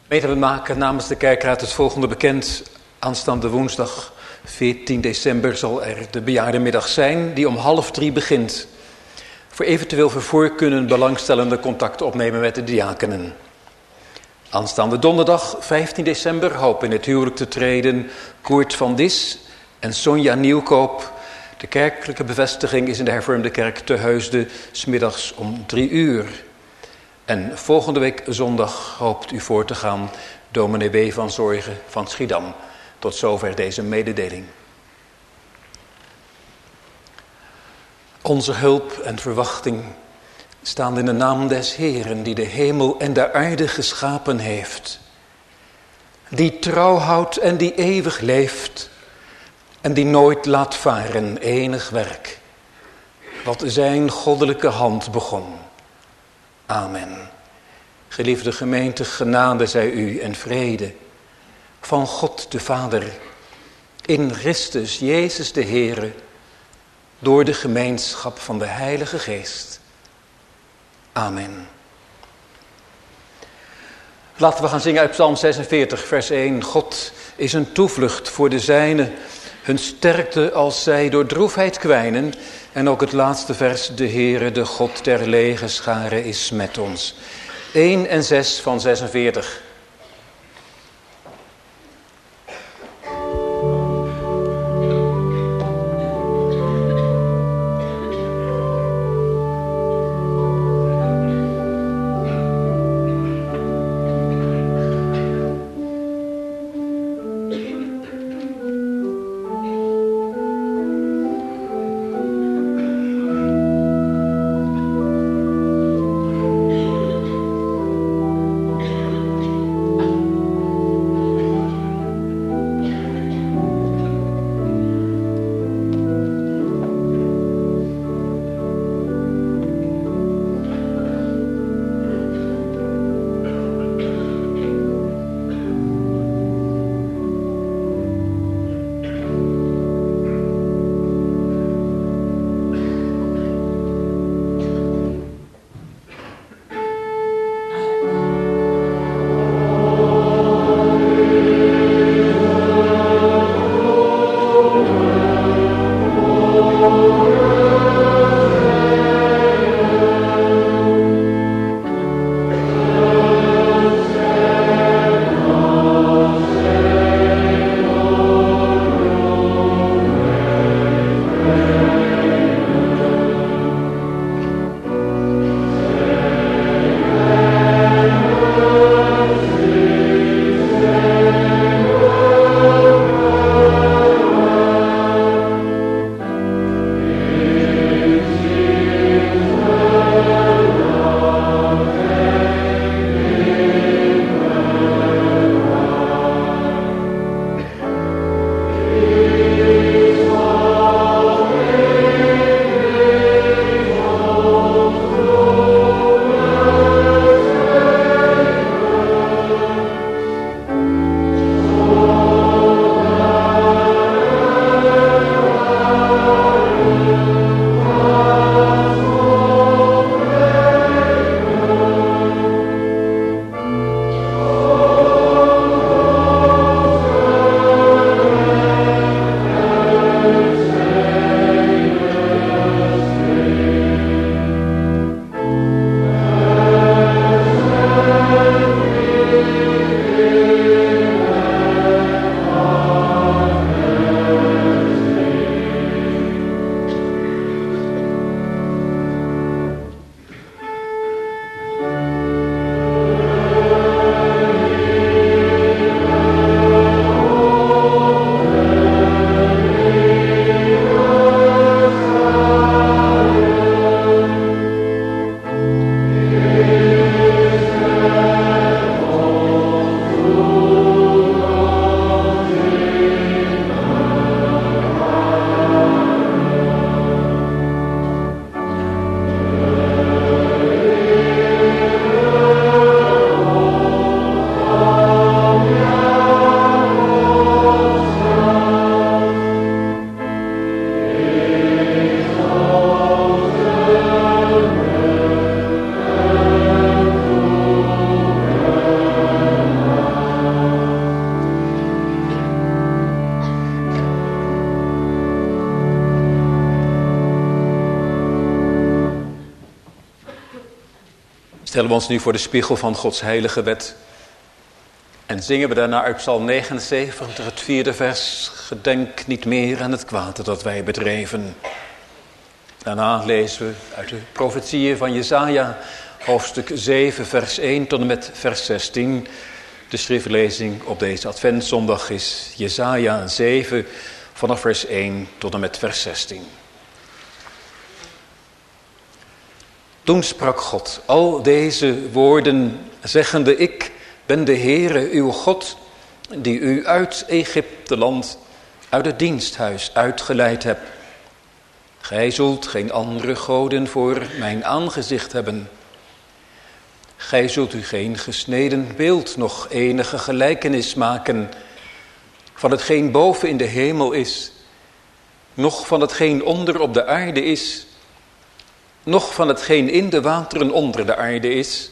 We maken namens de kerkraad het volgende bekend. Aanstaande woensdag 14 december zal er de bejaardenmiddag zijn die om 14:30 begint. Voor eventueel vervoer kunnen belangstellenden contact opnemen met de diakenen. Aanstaande donderdag 15 december hopen in het huwelijk te treden Koert van Dis en Sonja Nieuwkoop. De kerkelijke bevestiging is in de hervormde kerk te Heusden 's middags om 3:00. En volgende week zondag hoopt u voor te gaan dominee W. van Zorgen van Schiedam. Tot zover deze mededeling. Onze hulp en verwachting staan in de naam des Heeren die de hemel en de aarde geschapen heeft. Die trouw houdt en die eeuwig leeft en die nooit laat varen enig werk. Wat zijn goddelijke hand begon. Amen. Geliefde gemeente, genade zij u en vrede van God de Vader, in Christus Jezus de Heere, door de gemeenschap van de Heilige Geest. Amen. Laten we gaan zingen uit Psalm 46, vers 1. God is een toevlucht voor de zijnen, hun sterkte als zij door droefheid kwijnen. En ook het laatste vers, de Heere, de God der legerscharen is met ons. 1 en 6 van 46. Stellen we ons nu voor de spiegel van Gods heilige wet. En zingen we daarna uit Psalm 79, het 4e vers. Gedenk niet meer aan het kwaad dat wij bedreven. Daarna lezen we uit de profetieën van Jesaja, hoofdstuk 7, vers 1 tot en met vers 16. De schriftlezing op deze Adventszondag is Jesaja 7, vanaf vers 1 tot en met vers 16. Toen sprak God al deze woorden, zeggende: Ik ben de Heere uw God, die u uit Egypteland, uit het diensthuis uitgeleid heb. Gij zult geen andere goden voor mijn aangezicht hebben. Gij zult u geen gesneden beeld, nog enige gelijkenis maken van hetgeen boven in de hemel is, noch van hetgeen onder op de aarde is, noch van hetgeen in de wateren onder de aarde is.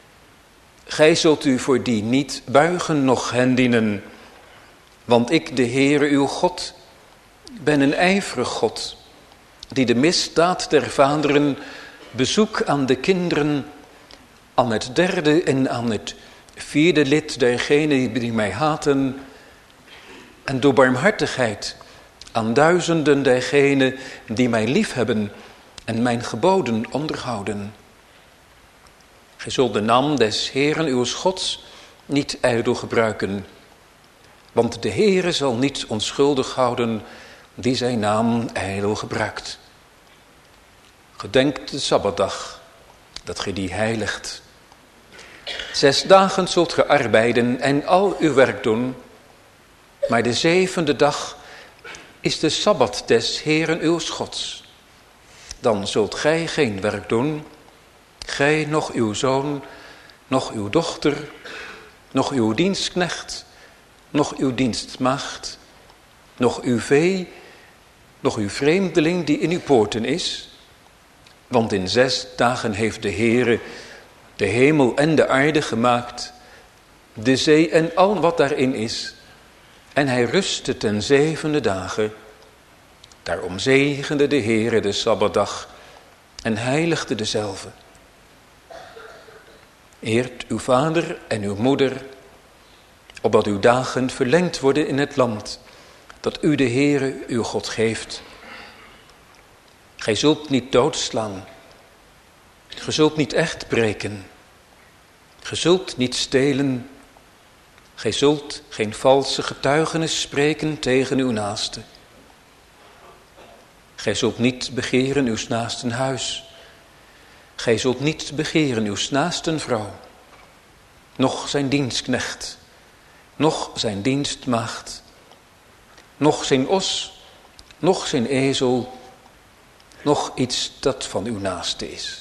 Gij zult u voor die niet buigen, noch hen dienen. Want ik, de Heere uw God, ben een ijverig God, die de misdaad der vaderen bezoek aan de kinderen, aan het derde en aan het vierde lid dergenen die mij haten, en door barmhartigheid aan duizenden dergenen die mij liefhebben en mijn geboden onderhouden. Gij zult de naam des Heeren uw Gods niet ijdel gebruiken, want de Heere zal niet onschuldig houden die zijn naam ijdel gebruikt. Gedenkt de Sabbatdag, dat gij die heiligt. 6 dagen zult ge arbeiden en al uw werk doen, maar de 7e dag is de Sabbat des Heeren uw Gods. Dan zult gij geen werk doen, gij, noch uw zoon, noch uw dochter, noch uw dienstknecht, noch uw dienstmaagd, noch uw vee, noch uw vreemdeling die in uw poorten is. Want in 6 dagen heeft de Heere de hemel en de aarde gemaakt, de zee en al wat daarin is. En hij rustte ten 7e dagen. Daarom zegende de Heere de Sabbatdag en heiligde dezelve. Eert uw vader en uw moeder, opdat uw dagen verlengd worden in het land dat u de Heere uw God geeft. Gij zult niet doodslaan, gij zult niet echt breken, gij zult niet stelen, gij zult geen valse getuigenis spreken tegen uw naaste. Gij zult niet begeren uw naasten huis, gij zult niet begeren uw naasten vrouw, noch zijn dienstknecht, noch zijn dienstmaagd, noch zijn os, noch zijn ezel, noch iets dat van uw naaste is.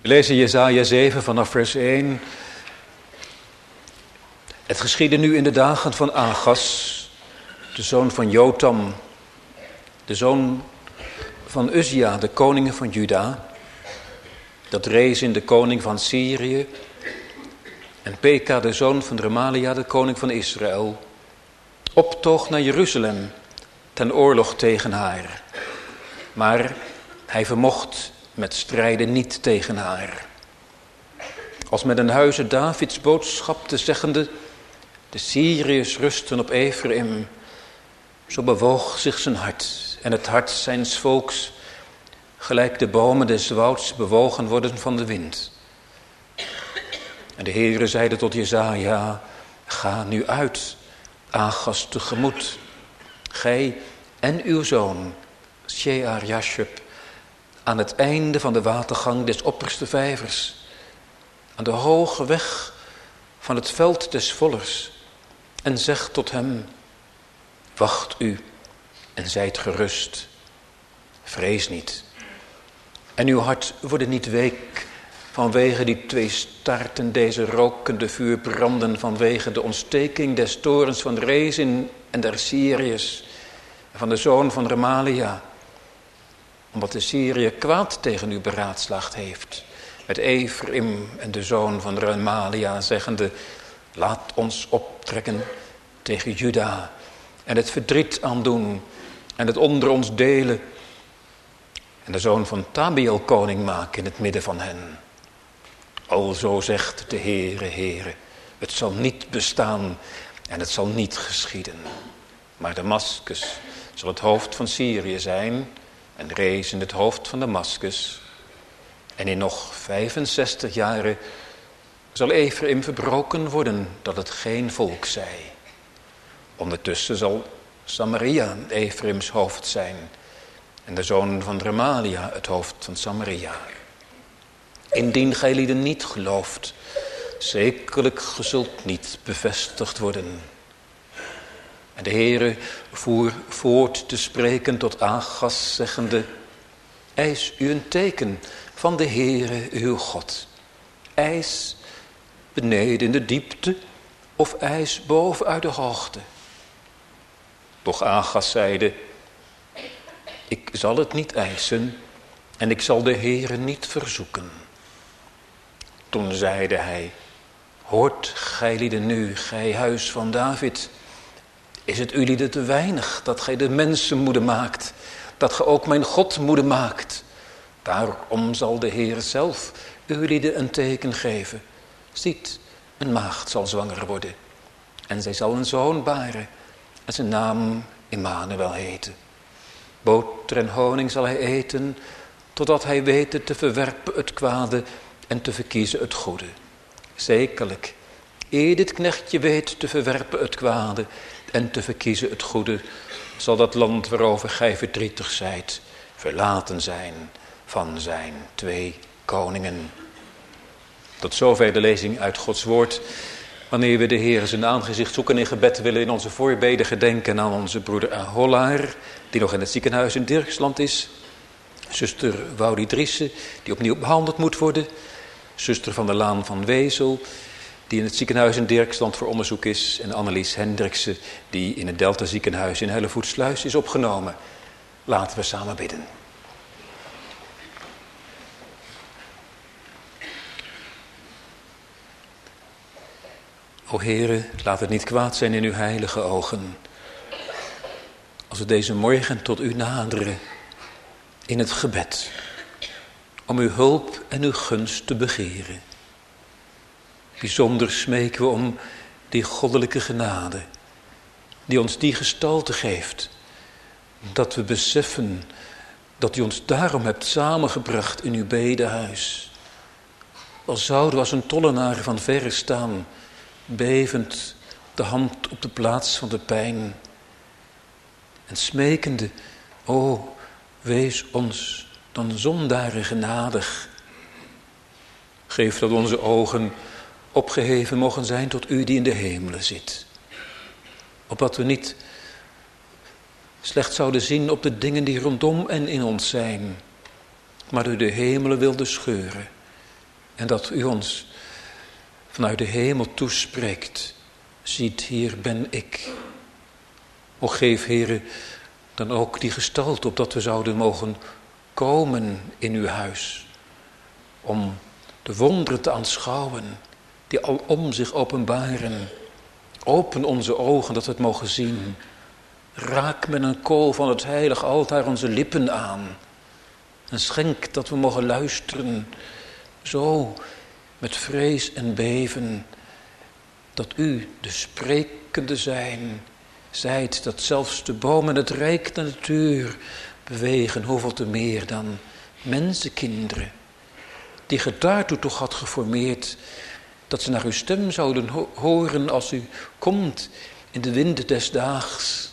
We lezen Jesaja 7 vanaf vers 1. Het geschiedde nu in de dagen van Agas, de zoon van Jotam, de zoon van Uzia, de koning van Juda, dat Rezin, de koning van Syrië, en Peka, de zoon van Remalia, de koning van Israël, optoog naar Jeruzalem ten oorlog tegen haar. Maar hij vermocht met strijden niet tegen haar. Als met een huize Davids boodschap te zeggende, de Syriërs rusten op Ephraim, zo bewoog zich zijn hart en het hart zijns volks, gelijk de bomen des wouds bewogen worden van de wind. En de Heere zeide tot Jesaja, ga nu uit, Agas tegemoet, gij en uw zoon, Shear-Jashub, aan het einde van de watergang des opperste vijvers, aan de hoge weg van het veld des vollers, en zeg tot hem, wacht u en zijt gerust, vrees niet. En uw hart wordt niet week vanwege die twee staarten, deze rokende vuurbranden, vanwege de ontsteking des torens van Rezin en der Syriërs, en van de zoon van Remalia, omdat de Syrië kwaad tegen u beraadslaagd heeft, met Ephraim en de zoon van Remalia, zeggende, laat ons optrekken tegen Juda en het verdriet aandoen en het onder ons delen en de zoon van Tabiel koning maken in het midden van hen. Alzo zegt de Heere, het zal niet bestaan en het zal niet geschieden. Maar Damaskus zal het hoofd van Syrië zijn en Rezin het hoofd van Damaskus. En in nog 65 jaren zal Ephraim verbroken worden, dat het geen volk zij. Ondertussen zal Samaria Ephraims hoofd zijn en de zoon van Remalia het hoofd van Samaria. Indien gij lieden niet gelooft, zekerlijk ge zult niet bevestigd worden. En de Heere voer voort te spreken tot Agas, zeggende, eis u een teken van de Heere uw God. Eis beneden in de diepte of eis boven uit de hoogte. Doch Agas zeide, ik zal het niet eisen en ik zal de Heere niet verzoeken. Toen zeide hij, hoort gij lieden nu, gij huis van David, is het u lieden te weinig dat gij de mensen moede maakt, dat gij ook mijn God moede maakt? Daarom zal de Heer zelf u lieden een teken geven. Ziet, een maagd zal zwanger worden en zij zal een zoon baren en zijn naam Immanuel heten. Boter en honing zal hij eten, totdat hij wete te verwerpen het kwade en te verkiezen het goede. Zekerlijk, eer dit knechtje weet te verwerpen het kwade en te verkiezen het goede, zal dat land waarover gij verdrietig zijt, verlaten zijn van zijn 2 koningen. Tot zover de lezing uit Gods woord. Wanneer we de Heer zijn aangezicht zoeken in gebed, willen we in onze voorbeden gedenken aan onze broeder Aholar, die nog in het ziekenhuis in Dirksland is. Zuster Woudie Driessen, die opnieuw behandeld moet worden. Zuster van der Laan van Wezel, die in het ziekenhuis in Dirksland voor onderzoek is. En Annelies Hendriksen, die in het Delta ziekenhuis in Hellevoetsluis is opgenomen. Laten we samen bidden. O Heere, laat het niet kwaad zijn in uw heilige ogen, als we deze morgen tot u naderen in het gebed, om uw hulp en uw gunst te begeren. Bijzonder smeken we om die goddelijke genade, die ons die gestalte geeft, dat we beseffen dat u ons daarom hebt samengebracht in uw bedehuis. Al zouden we als een tollenaar van verre staan, bevend de hand op de plaats van de pijn, en smekende, o, wees ons dan zondaren genadig. Geef dat onze ogen opgeheven mogen zijn tot u die in de hemelen zit. Opdat we niet slecht zouden zien op de dingen die rondom en in ons zijn, maar u de hemelen wilde scheuren En dat u ons vanuit de hemel toespreekt. Ziet, hier ben ik. O geef, Heere, dan ook die gestalte opdat we zouden mogen komen in uw huis. Om de wonderen te aanschouwen die alom zich openbaren. Open onze ogen dat we het mogen zien. Raak met een kool van het heilig altaar onze lippen aan. En schenk dat we mogen luisteren. Zo met vrees en beven. Dat u de sprekende zijt. Dat zelfs de boom en het rijk de natuur bewegen. Hoeveel te meer dan mensenkinderen. Die ge daartoe toch had geformeerd. Dat ze naar uw stem zouden horen als u komt in de winden des daags.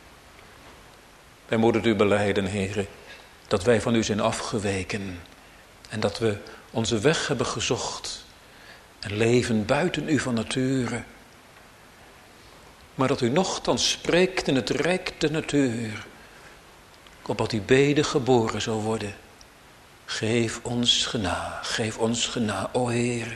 Wij moeten u belijden, Heere, dat wij van u zijn afgeweken. En dat we onze weg hebben gezocht. En leven buiten u van nature. Maar dat u nochtans spreekt in het rijk der natuur. Opdat die bede geboren zou worden. Geef ons gena, o Heer.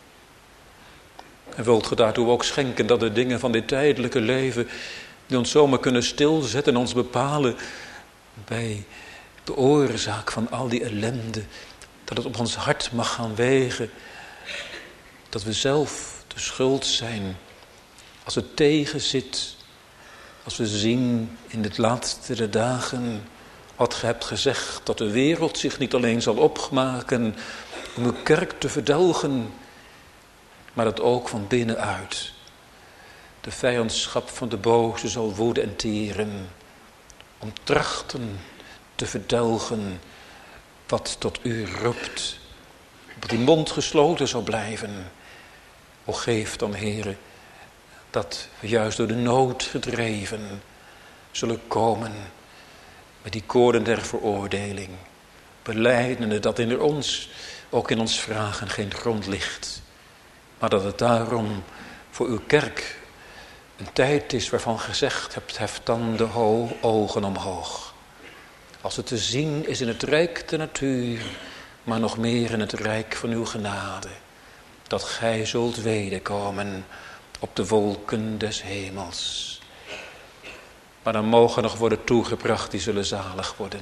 En wilt ge daartoe ook schenken dat de dingen van dit tijdelijke leven, die ons zomaar kunnen stilzetten en ons bepalen bij de oorzaak van al die ellende, dat het op ons hart mag gaan wegen, dat we zelf de schuld zijn als het tegenzit, als we zien in het laatste der dagen wat ge hebt gezegd, dat de wereld zich niet alleen zal opmaken om uw kerk te verdelgen, maar dat ook van binnenuit de vijandschap van de boze zal woeden en tieren, om trachten te verdelgen wat tot u roept, dat die mond gesloten zal blijven. O geef dan, Heere, dat we juist door de nood gedreven zullen komen met die koorden der veroordeling, belijdende dat in ons, ook in ons vragen, geen grond ligt, maar dat het daarom voor uw kerk een tijd is waarvan gezegd hebt, heft dan de ogen omhoog. Als het te zien is in het rijk der natuur, maar nog meer in het rijk van uw genade, dat gij zult wederkomen op de wolken des hemels. Maar dan mogen nog worden toegebracht die zullen zalig worden.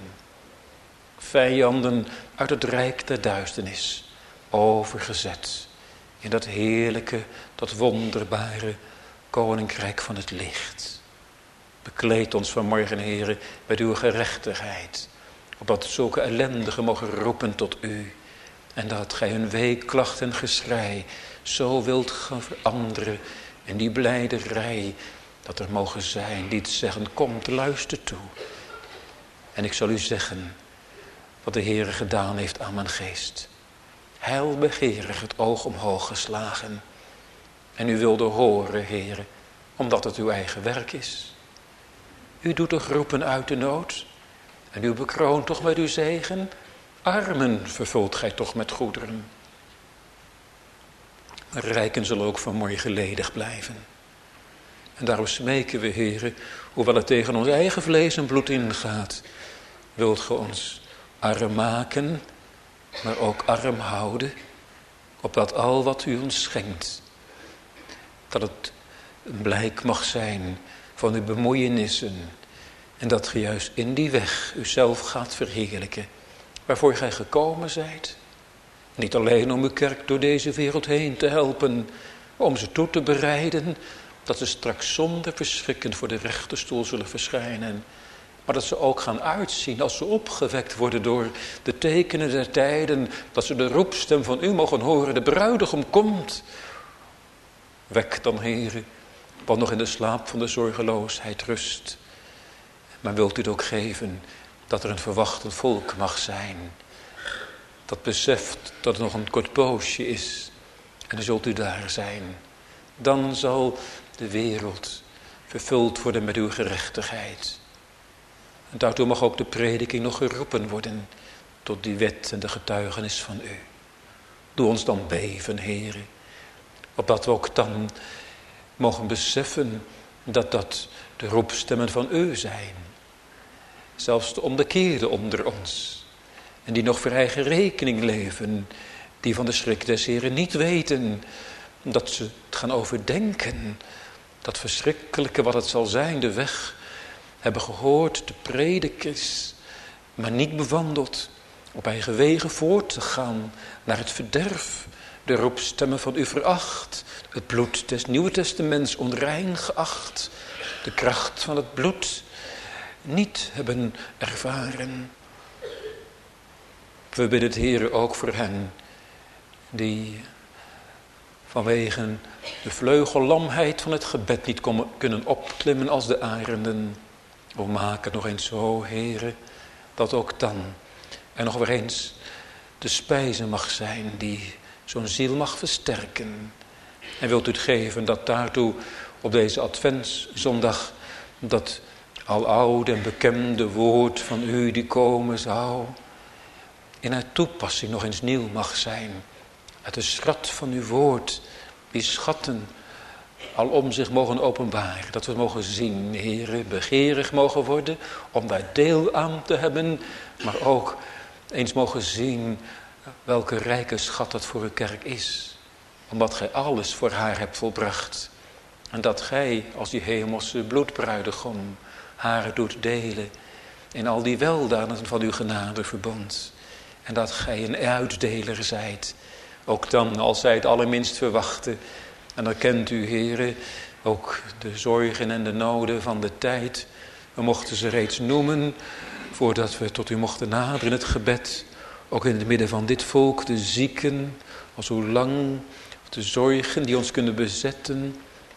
Vijanden uit het rijk der duisternis overgezet in dat heerlijke, dat wonderbare koninkrijk van het licht. Bekleed ons vanmorgen, Heere, met uw gerechtigheid, opdat zulke ellendigen mogen roepen tot u, en dat gij hun weeklacht en geschrei zo wilt gaan veranderen in die blijderij, dat er mogen zijn die het zeggen, komt, luister toe. En ik zal u zeggen wat de Heere gedaan heeft aan mijn geest. Heilbegeerig het oog omhoog geslagen. En u wilde horen, Heere, omdat het uw eigen werk is. U doet toch roepen uit de nood. En u bekroont toch met uw zegen. Armen vervult gij toch met goederen. Rijken zullen ook vanmorgen ledig blijven. En daarom smeken we, Heere, hoewel het tegen ons eigen vlees en bloed ingaat, wilt ge ons arm maken, maar ook arm houden, opdat al wat u ons schenkt, dat het een blijk mag zijn van uw bemoeienissen, en dat ge juist in die weg uzelf gaat verheerlijken, waarvoor gij gekomen zijt. Niet alleen om uw kerk door deze wereld heen te helpen, maar om ze toe te bereiden, dat ze straks zonder verschrikken voor de rechterstoel zullen verschijnen. Maar dat ze ook gaan uitzien als ze opgewekt worden door de tekenen der tijden. Dat ze de roepstem van u mogen horen. De bruidegom komt. Wek dan, Heere, wat nog in de slaap van de zorgeloosheid rust. Maar wilt u het ook geven dat er een verwachtend volk mag zijn. Dat beseft dat het nog een kort poosje is. En dan zult u daar zijn. Dan zal de wereld vervuld worden met uw gerechtigheid. En daartoe mag ook de prediking nog geroepen worden tot die wet en de getuigenis van u. Doe ons dan beven, Heere, opdat we ook dan mogen beseffen dat dat de roepstemmen van u zijn. Zelfs de onbekeerden onder ons, en die nog voor eigen rekening leven, die van de schrik des Heren niet weten, dat ze het gaan overdenken. Dat verschrikkelijke wat het zal zijn, de weg hebben gehoord, de predik is, maar niet bewandeld. Op eigen wegen voort te gaan naar het verderf. De roepstemmen van u veracht. Het bloed des Nieuwe Testaments onrein geacht. De kracht van het bloed niet hebben ervaren. We bidden het Heere ook voor hen die vanwege de vleugellamheid van het gebed niet kunnen opklimmen als de arenden. O, maak het nog eens zo, Heere, dat ook dan er nog weer eens de spijze mag zijn die zo'n ziel mag versterken. En wilt u het geven dat daartoe op deze adventszondag dat al oude en bekende woord van u die komen zou in haar toepassing nog eens nieuw mag zijn. Uit de schat van uw woord die schatten al om zich mogen openbaren. Dat we mogen zien, Heere, begeerig mogen worden om daar deel aan te hebben. Maar ook eens mogen zien welke rijke schat dat voor uw kerk is. Omdat gij alles voor haar hebt volbracht. En dat gij als die hemelse bloedbruidegom haar doet delen in al die weldaden van uw genadeverbond. En dat gij een uitdeler zijt. Ook dan als zij het allerminst verwachten. En dan kent u, Heere, ook de zorgen en de noden van de tijd. We mochten ze reeds noemen voordat we tot u mochten naderen in het gebed. Ook in het midden van dit volk, de zieken, al zo lang, de zorgen die ons kunnen bezetten.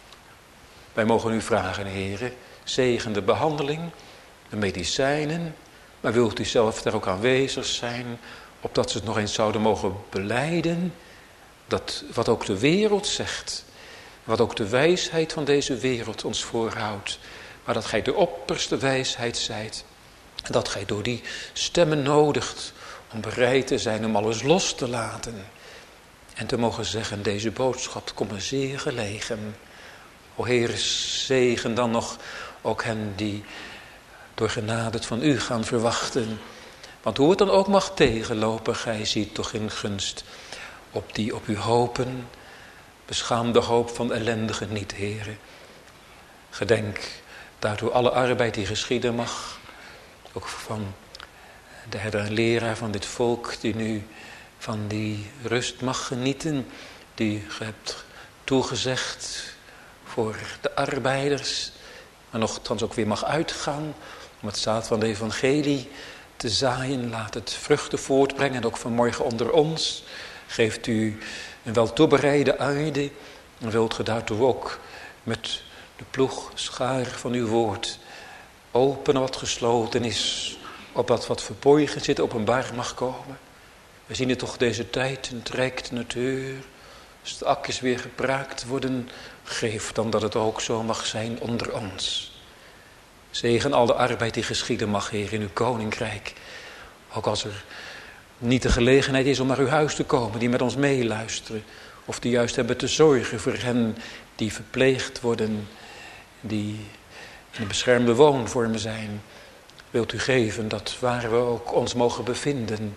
Wij mogen u vragen, Heere, zegen de behandeling, de medicijnen. Maar wilt u zelf daar ook aanwezig zijn, opdat ze het nog eens zouden mogen belijden. Dat wat ook de wereld zegt, wat ook de wijsheid van deze wereld ons voorhoudt. Maar dat gij de opperste wijsheid zijt. En dat gij door die stemmen nodigt om bereid te zijn om alles los te laten. En te mogen zeggen, deze boodschap komt me zeer gelegen. O Heer, zegen dan nog ook hen die door genade het van u gaan verwachten. Want hoe het dan ook mag tegenlopen, gij ziet toch in gunst op die op u hopen. Beschaam de hoop van ellendigen niet, Heere. Gedenk daartoe alle arbeid die geschieden mag. Ook van de herder en leraar van dit volk die nu van die rust mag genieten. Die ge hebt toegezegd voor de arbeiders. Maar nogthans ook weer mag uitgaan om het zaad van de evangelie te zaaien. Laat het vruchten voortbrengen en ook vanmorgen onder ons. Geeft u een wel toebereide aarde. En wilt ge daartoe ook met de ploegschaar van uw woord openen wat gesloten is. Opdat wat verborgen zit openbaar mag komen. We zien het toch deze tijd in het rijk de natuur. Als de akkers weer gepraakt worden, geef dan dat het ook zo mag zijn onder ons. Zegen al de arbeid die geschieden mag, Heer, in uw koninkrijk. Ook als er niet de gelegenheid is om naar uw huis te komen, die met ons meeluisteren. Of die juist hebben te zorgen voor hen die verpleegd worden, die in een beschermde woonvormen zijn. Wilt u geven dat waar we ook ons mogen bevinden,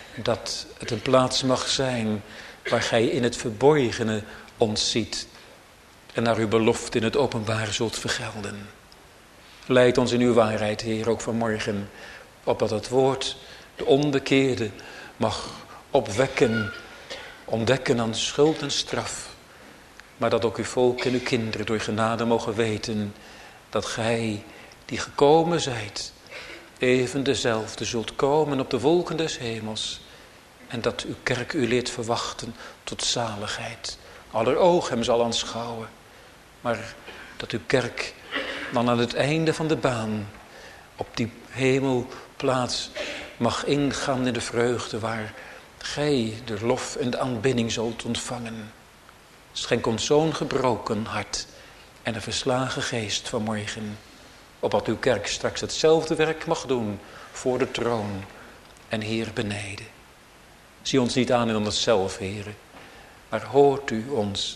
dat het een plaats mag zijn waar gij in het verborgene ons ziet en naar uw belofte in het openbare zult vergelden. Leid ons in uw waarheid, Heer, ook vanmorgen, opdat het woord de onbekeerde mag opwekken, ontdekken aan schuld en straf. Maar dat ook uw volk en uw kinderen door genade mogen weten dat gij die gekomen zijt, even dezelfde zult komen op de wolken des hemels. En dat uw kerk u leert verwachten tot zaligheid. Aller oog hem zal aanschouwen. Maar dat uw kerk dan aan het einde van de baan op die hemelplaats mag ingaan in de vreugde waar gij de lof en de aanbidding zult ontvangen. Schenk ons zo'n gebroken hart en een verslagen geest vanmorgen, opdat uw kerk straks hetzelfde werk mag doen voor de troon en hier beneden. Zie ons niet aan in onszelf, Heere, maar hoort u ons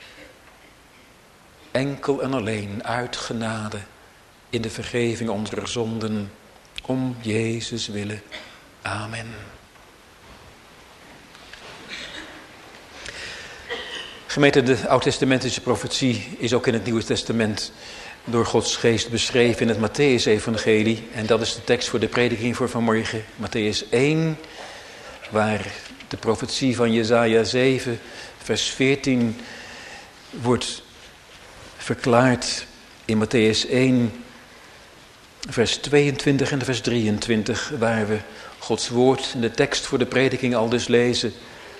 enkel en alleen uit genade in de vergeving onze zonden, om Jezus willen. Amen. Gemeente, de oud-testamentische profetie is ook in het Nieuwe Testament door Gods geest beschreven in het Mattheüs-evangelie. En dat is de tekst voor de prediking voor vanmorgen, Mattheüs 1, waar de profetie van Jesaja 7, vers 14 wordt verklaard in Mattheüs 1, vers 22 en vers 23, waar we Gods woord in de tekst voor de prediking al dus lezen.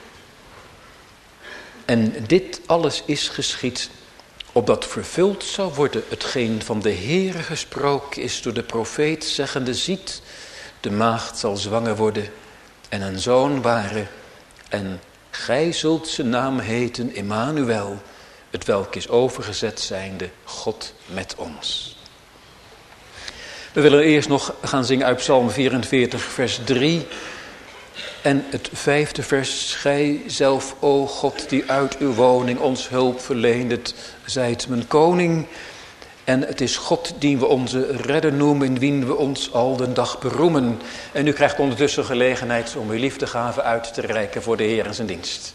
En dit alles is geschied, opdat vervuld zou worden hetgeen van de Heere gesproken is door de profeet, zeggende, ziet, de maagd zal zwanger worden en een zoon baren, en gij zult zijn naam heten Emmanuel, het welk is overgezet zijnde God met ons. We willen eerst nog gaan zingen uit Psalm 44, vers 3 en het 5e vers. Gij zelf, o God, die uit uw woning ons hulp verleendet, zijt mijn koning. En het is God die we onze redder noemen, in wien we ons al den dag beroemen. En u krijgt ondertussen gelegenheid om uw liefdegave uit te reiken voor de Heer en zijn dienst.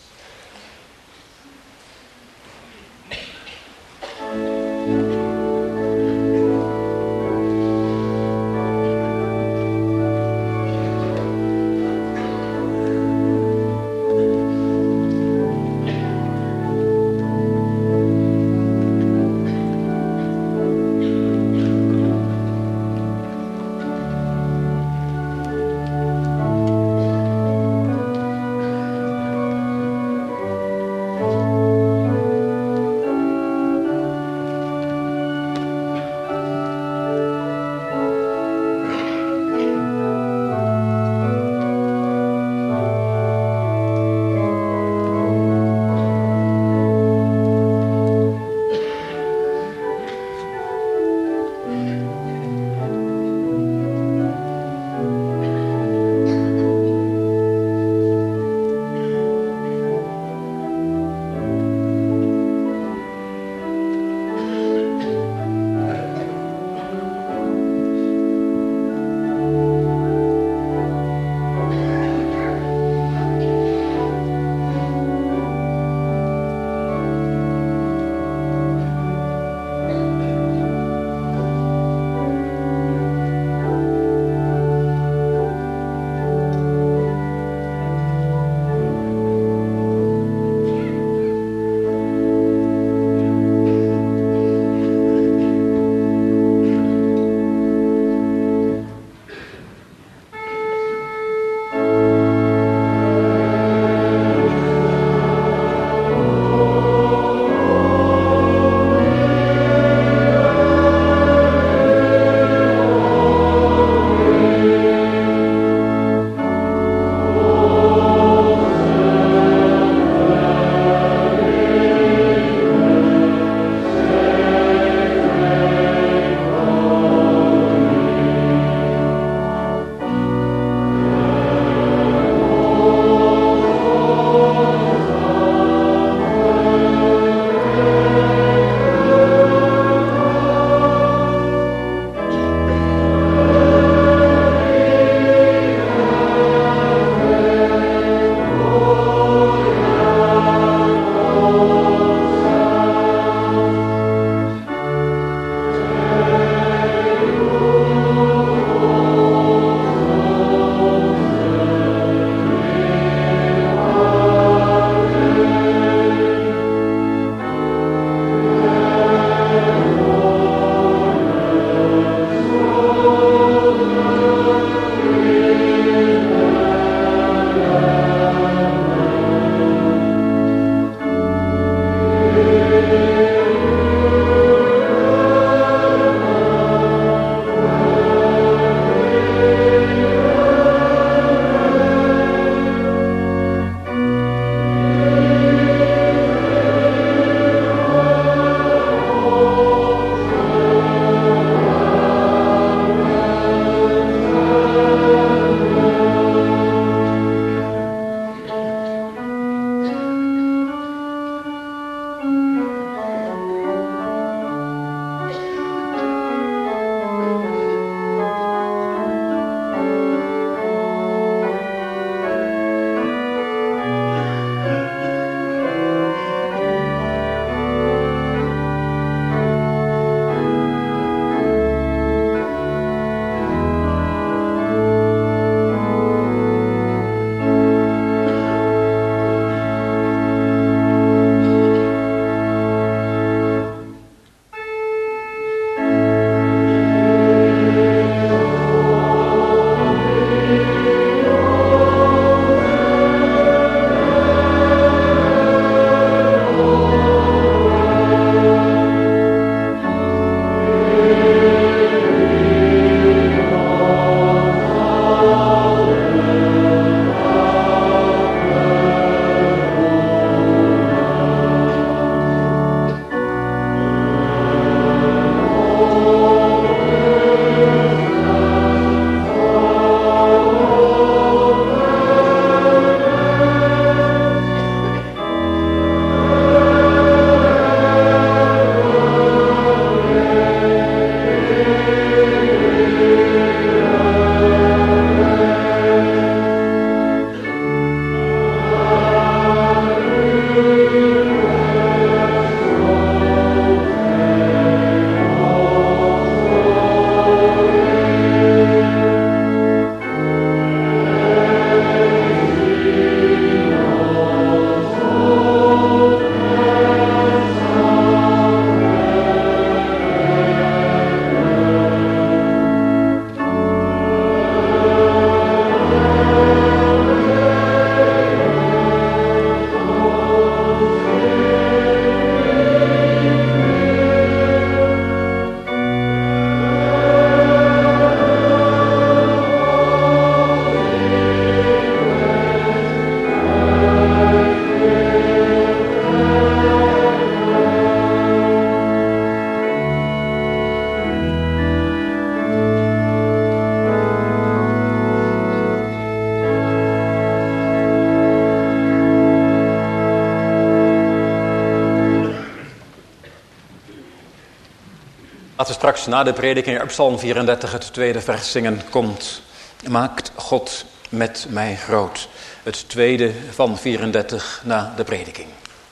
Laten we straks na de prediking op Psalm 34 het tweede vers zingen. Komt, maakt God met mij groot. Het tweede van 34 na de prediking.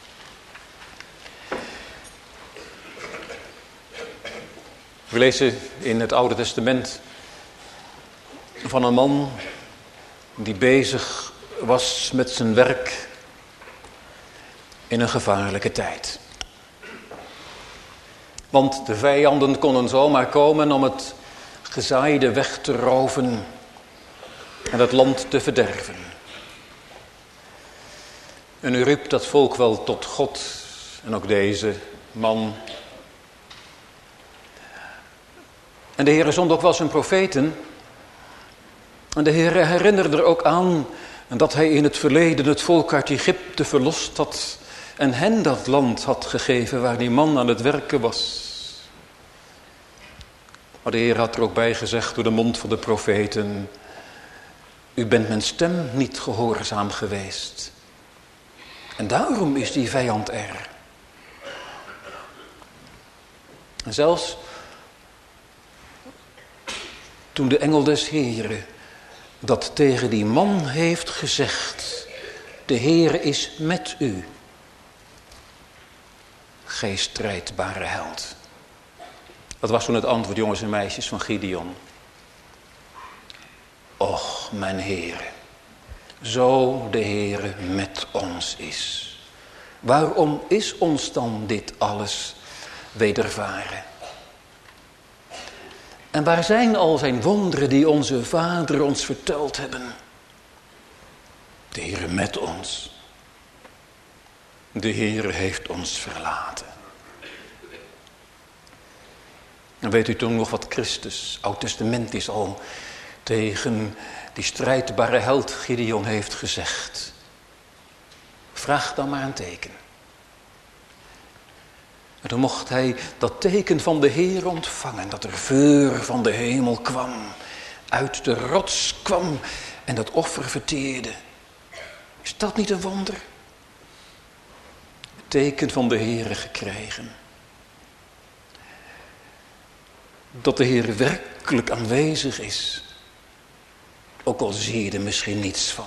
We lezen in het Oude Testament van een man die bezig was met zijn werk in een gevaarlijke tijd. Want de vijanden konden zomaar komen om het gezaaide weg te roven en het land te verderven. En u riep dat volk wel tot God en ook deze man. En de Heer zond ook wel zijn profeten. En de Heer herinnerde er ook aan dat hij in het verleden het volk uit Egypte verlost had en hen dat land had gegeven waar die man aan het werken was. Maar de Heer had er ook bij gezegd door de mond van de profeten: u bent mijn stem niet gehoorzaam geweest. En daarom is die vijand er. En zelfs toen de engel des Heeren dat tegen die man heeft gezegd: de Heer is met u, gij strijdbare held. Wat was toen het antwoord, jongens en meisjes, van Gideon? Och, mijn Heere, zo de Heere met ons is, waarom is ons dan dit alles wedervaren? En waar zijn al zijn wonderen die onze vader ons verteld hebben? De Heere met ons. De Heere heeft ons verlaten. En weet u toen nog wat Christus, oud-testamentisch al, tegen die strijdbare held Gideon heeft gezegd? Vraag dan maar een teken. En toen mocht hij dat teken van de Heer ontvangen, dat er vuur van de hemel kwam, uit de rots kwam en dat offer verteerde. Is dat niet een wonder? Het teken van de Heer gekregen. Dat de Heer werkelijk aanwezig is, ook al zie je er misschien niets van.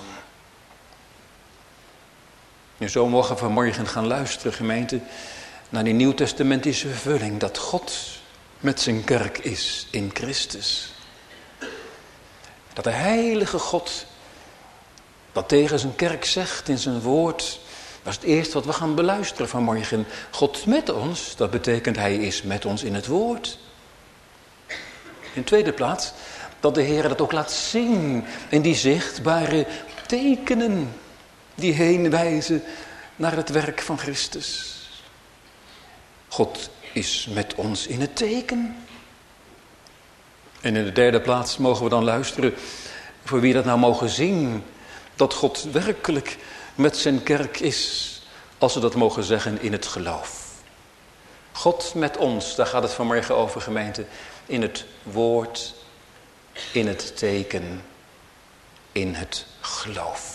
Nu zo mogen we vanmorgen gaan luisteren, gemeente, naar die nieuwtestamentische vervulling, dat God met zijn kerk is in Christus. Dat de heilige God, wat tegen zijn kerk zegt in zijn woord, dat is het eerste wat we gaan beluisteren vanmorgen. God met ons, dat betekent hij is met ons in het woord. In tweede plaats, dat de Heer dat ook laat zien in die zichtbare tekenen die heen wijzen naar het werk van Christus. God is met ons in het teken. En in de derde plaats mogen we dan luisteren voor wie dat nou mogen zien, dat God werkelijk met zijn kerk is, als we dat mogen zeggen, in het geloof. God met ons, daar gaat het vanmorgen over, gemeente, in het woord, in het teken, in het geloof.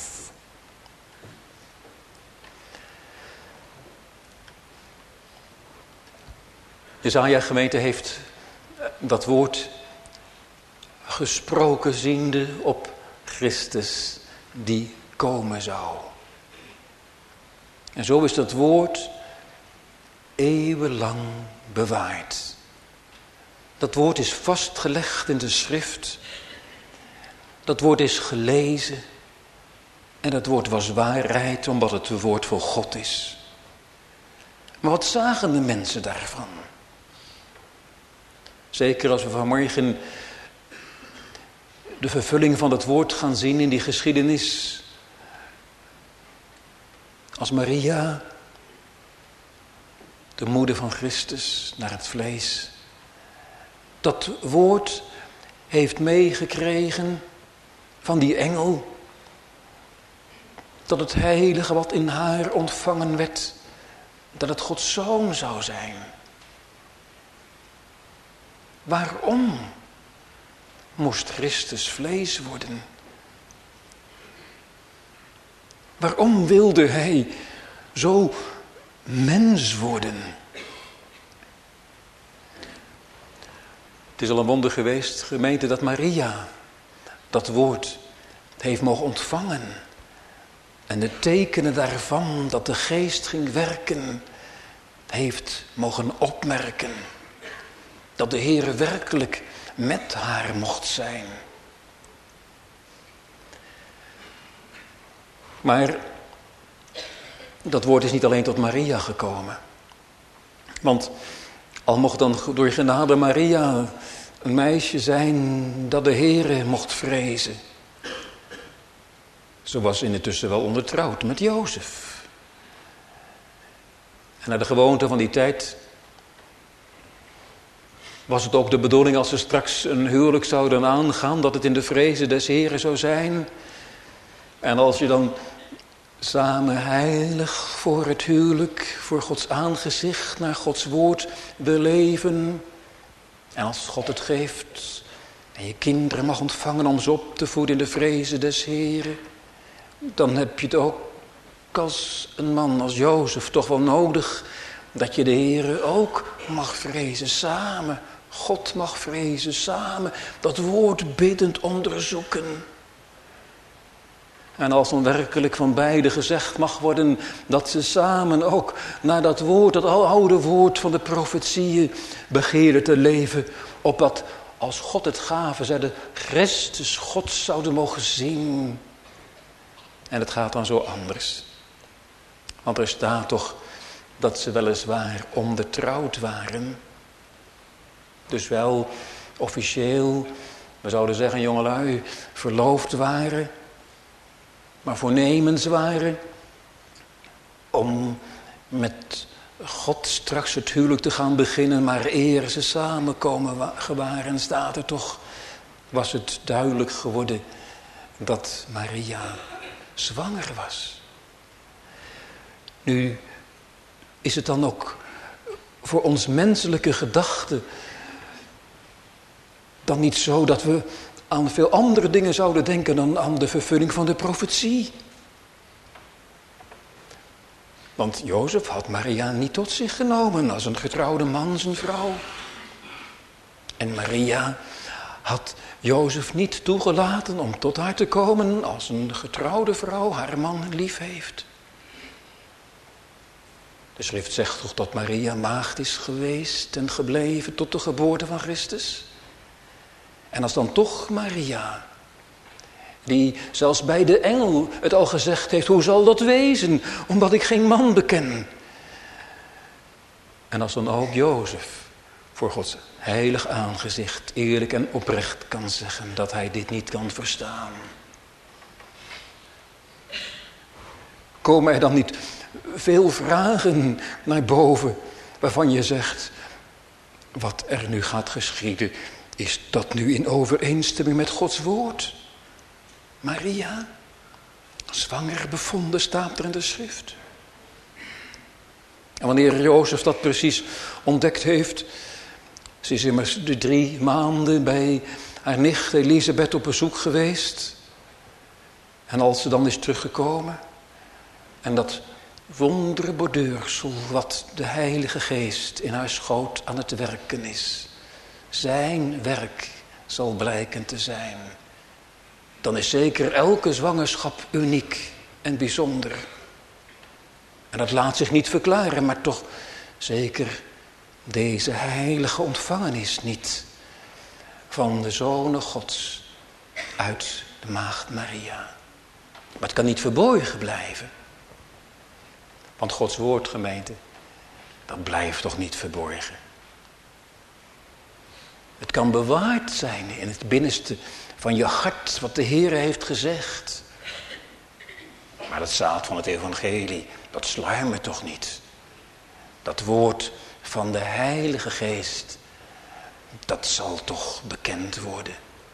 Jesaja, gemeente, heeft dat woord gesproken ziende op Christus die komen zou. En zo is dat woord eeuwenlang bewaard. Dat woord is vastgelegd in de schrift. Dat woord is gelezen. En dat woord was waarheid omdat het het woord van God is. Maar wat zagen de mensen daarvan? Zeker als we vanmorgen de vervulling van het woord gaan zien in die geschiedenis. Als Maria, de moeder van Christus, naar het vlees, dat woord heeft meegekregen van die engel, dat het heilige wat in haar ontvangen werd, dat het Gods zoon zou zijn. Waarom moest Christus vlees worden? Waarom wilde hij zo mens worden? Het is al een wonder geweest, gemeente, dat Maria dat woord heeft mogen ontvangen. En de tekenen daarvan, dat de geest ging werken, heeft mogen opmerken. Dat de Heere werkelijk met haar mocht zijn. Maar dat woord is niet alleen tot Maria gekomen. Want al mocht dan door genade Maria een meisje zijn dat de Heere mocht vrezen. Ze was intussen wel ondertrouwd met Jozef. En naar de gewoonte van die tijd was het ook de bedoeling als ze straks een huwelijk zouden aangaan, dat het in de vrezen des Heeren zou zijn. En als je dan samen heilig voor het huwelijk, voor Gods aangezicht, naar Gods woord wil leven. En als God het geeft en je kinderen mag ontvangen om ze op te voeden in de vrezen des Heeren, dan heb je het ook als een man als Jozef toch wel nodig dat je de Heere ook mag vrezen samen. God mag vrezen samen, dat woord biddend onderzoeken. En als dan werkelijk van beide gezegd mag worden dat ze samen ook naar dat woord, dat aloude woord van de profetieën begeerden te leven, opdat als God het gave, zij de Christus God zouden mogen zien. En het gaat dan zo anders. Want er staat toch dat ze weliswaar ondertrouwd waren. Dus wel officieel, we zouden zeggen jongelui, verloofd waren. Maar voornemens waren om met God straks het huwelijk te gaan beginnen. Maar eer ze samenkomen waren, staat er toch, was het duidelijk geworden dat Maria zwanger was. Nu is het dan ook voor ons menselijke gedachten dan niet zo dat we aan veel andere dingen zouden denken dan aan de vervulling van de profetie. Want Jozef had Maria niet tot zich genomen als een getrouwde man zijn vrouw. En Maria had Jozef niet toegelaten om tot haar te komen als een getrouwde vrouw haar man lief heeft. De schrift zegt toch dat Maria maagd is geweest en gebleven tot de geboorte van Christus. En als dan toch Maria, die zelfs bij de engel het al gezegd heeft, hoe zal dat wezen, omdat ik geen man beken. En als dan ook Jozef voor Gods heilig aangezicht eerlijk en oprecht kan zeggen dat hij dit niet kan verstaan. Komen er dan niet veel vragen naar boven waarvan je zegt, wat er nu gaat geschieden, is dat nu in overeenstemming met Gods woord? Maria, zwanger bevonden, staat er in de schrift. En wanneer Jozef dat precies ontdekt heeft, ze is immers de 3 maanden bij haar nicht Elisabeth op bezoek geweest. En als ze dan is teruggekomen en dat wonderbordeursel wat de Heilige Geest in haar schoot aan het werken is, zijn werk zal blijken te zijn, dan is zeker elke zwangerschap uniek en bijzonder. En dat laat zich niet verklaren, maar toch zeker deze heilige ontvangenis niet van de Zonen Gods uit de maagd Maria. Maar het kan niet verborgen blijven. Want Gods woord, gemeente, dat blijft toch niet verborgen. Het kan bewaard zijn in het binnenste van je hart wat de Heer heeft gezegd. Maar dat zaad van het evangelie, dat sluimert toch niet. Dat woord van de Heilige Geest, dat zal toch bekend worden.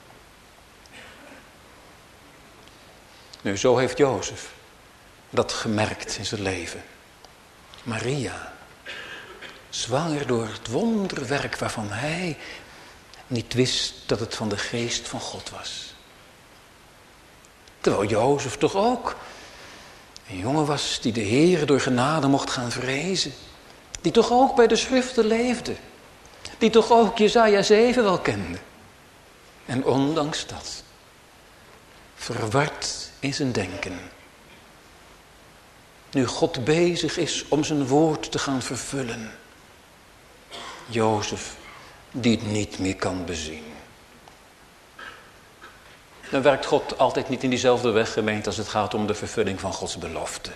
Nu, zo heeft Jozef dat gemerkt in zijn leven. Maria, zwanger door het wonderwerk waarvan hij niet wist dat het van de geest van God was. Terwijl Jozef toch ook een jongen was die de Heer door genade mocht gaan vrezen. Die toch ook bij de schriften leefde. Die toch ook Jesaja 7 wel kende. En ondanks dat, verward in zijn denken. Nu God bezig is om zijn woord te gaan vervullen. Jozef, die het niet meer kan bezien. Dan werkt God altijd niet in diezelfde weg, gemeente, als het gaat om de vervulling van Gods belofte.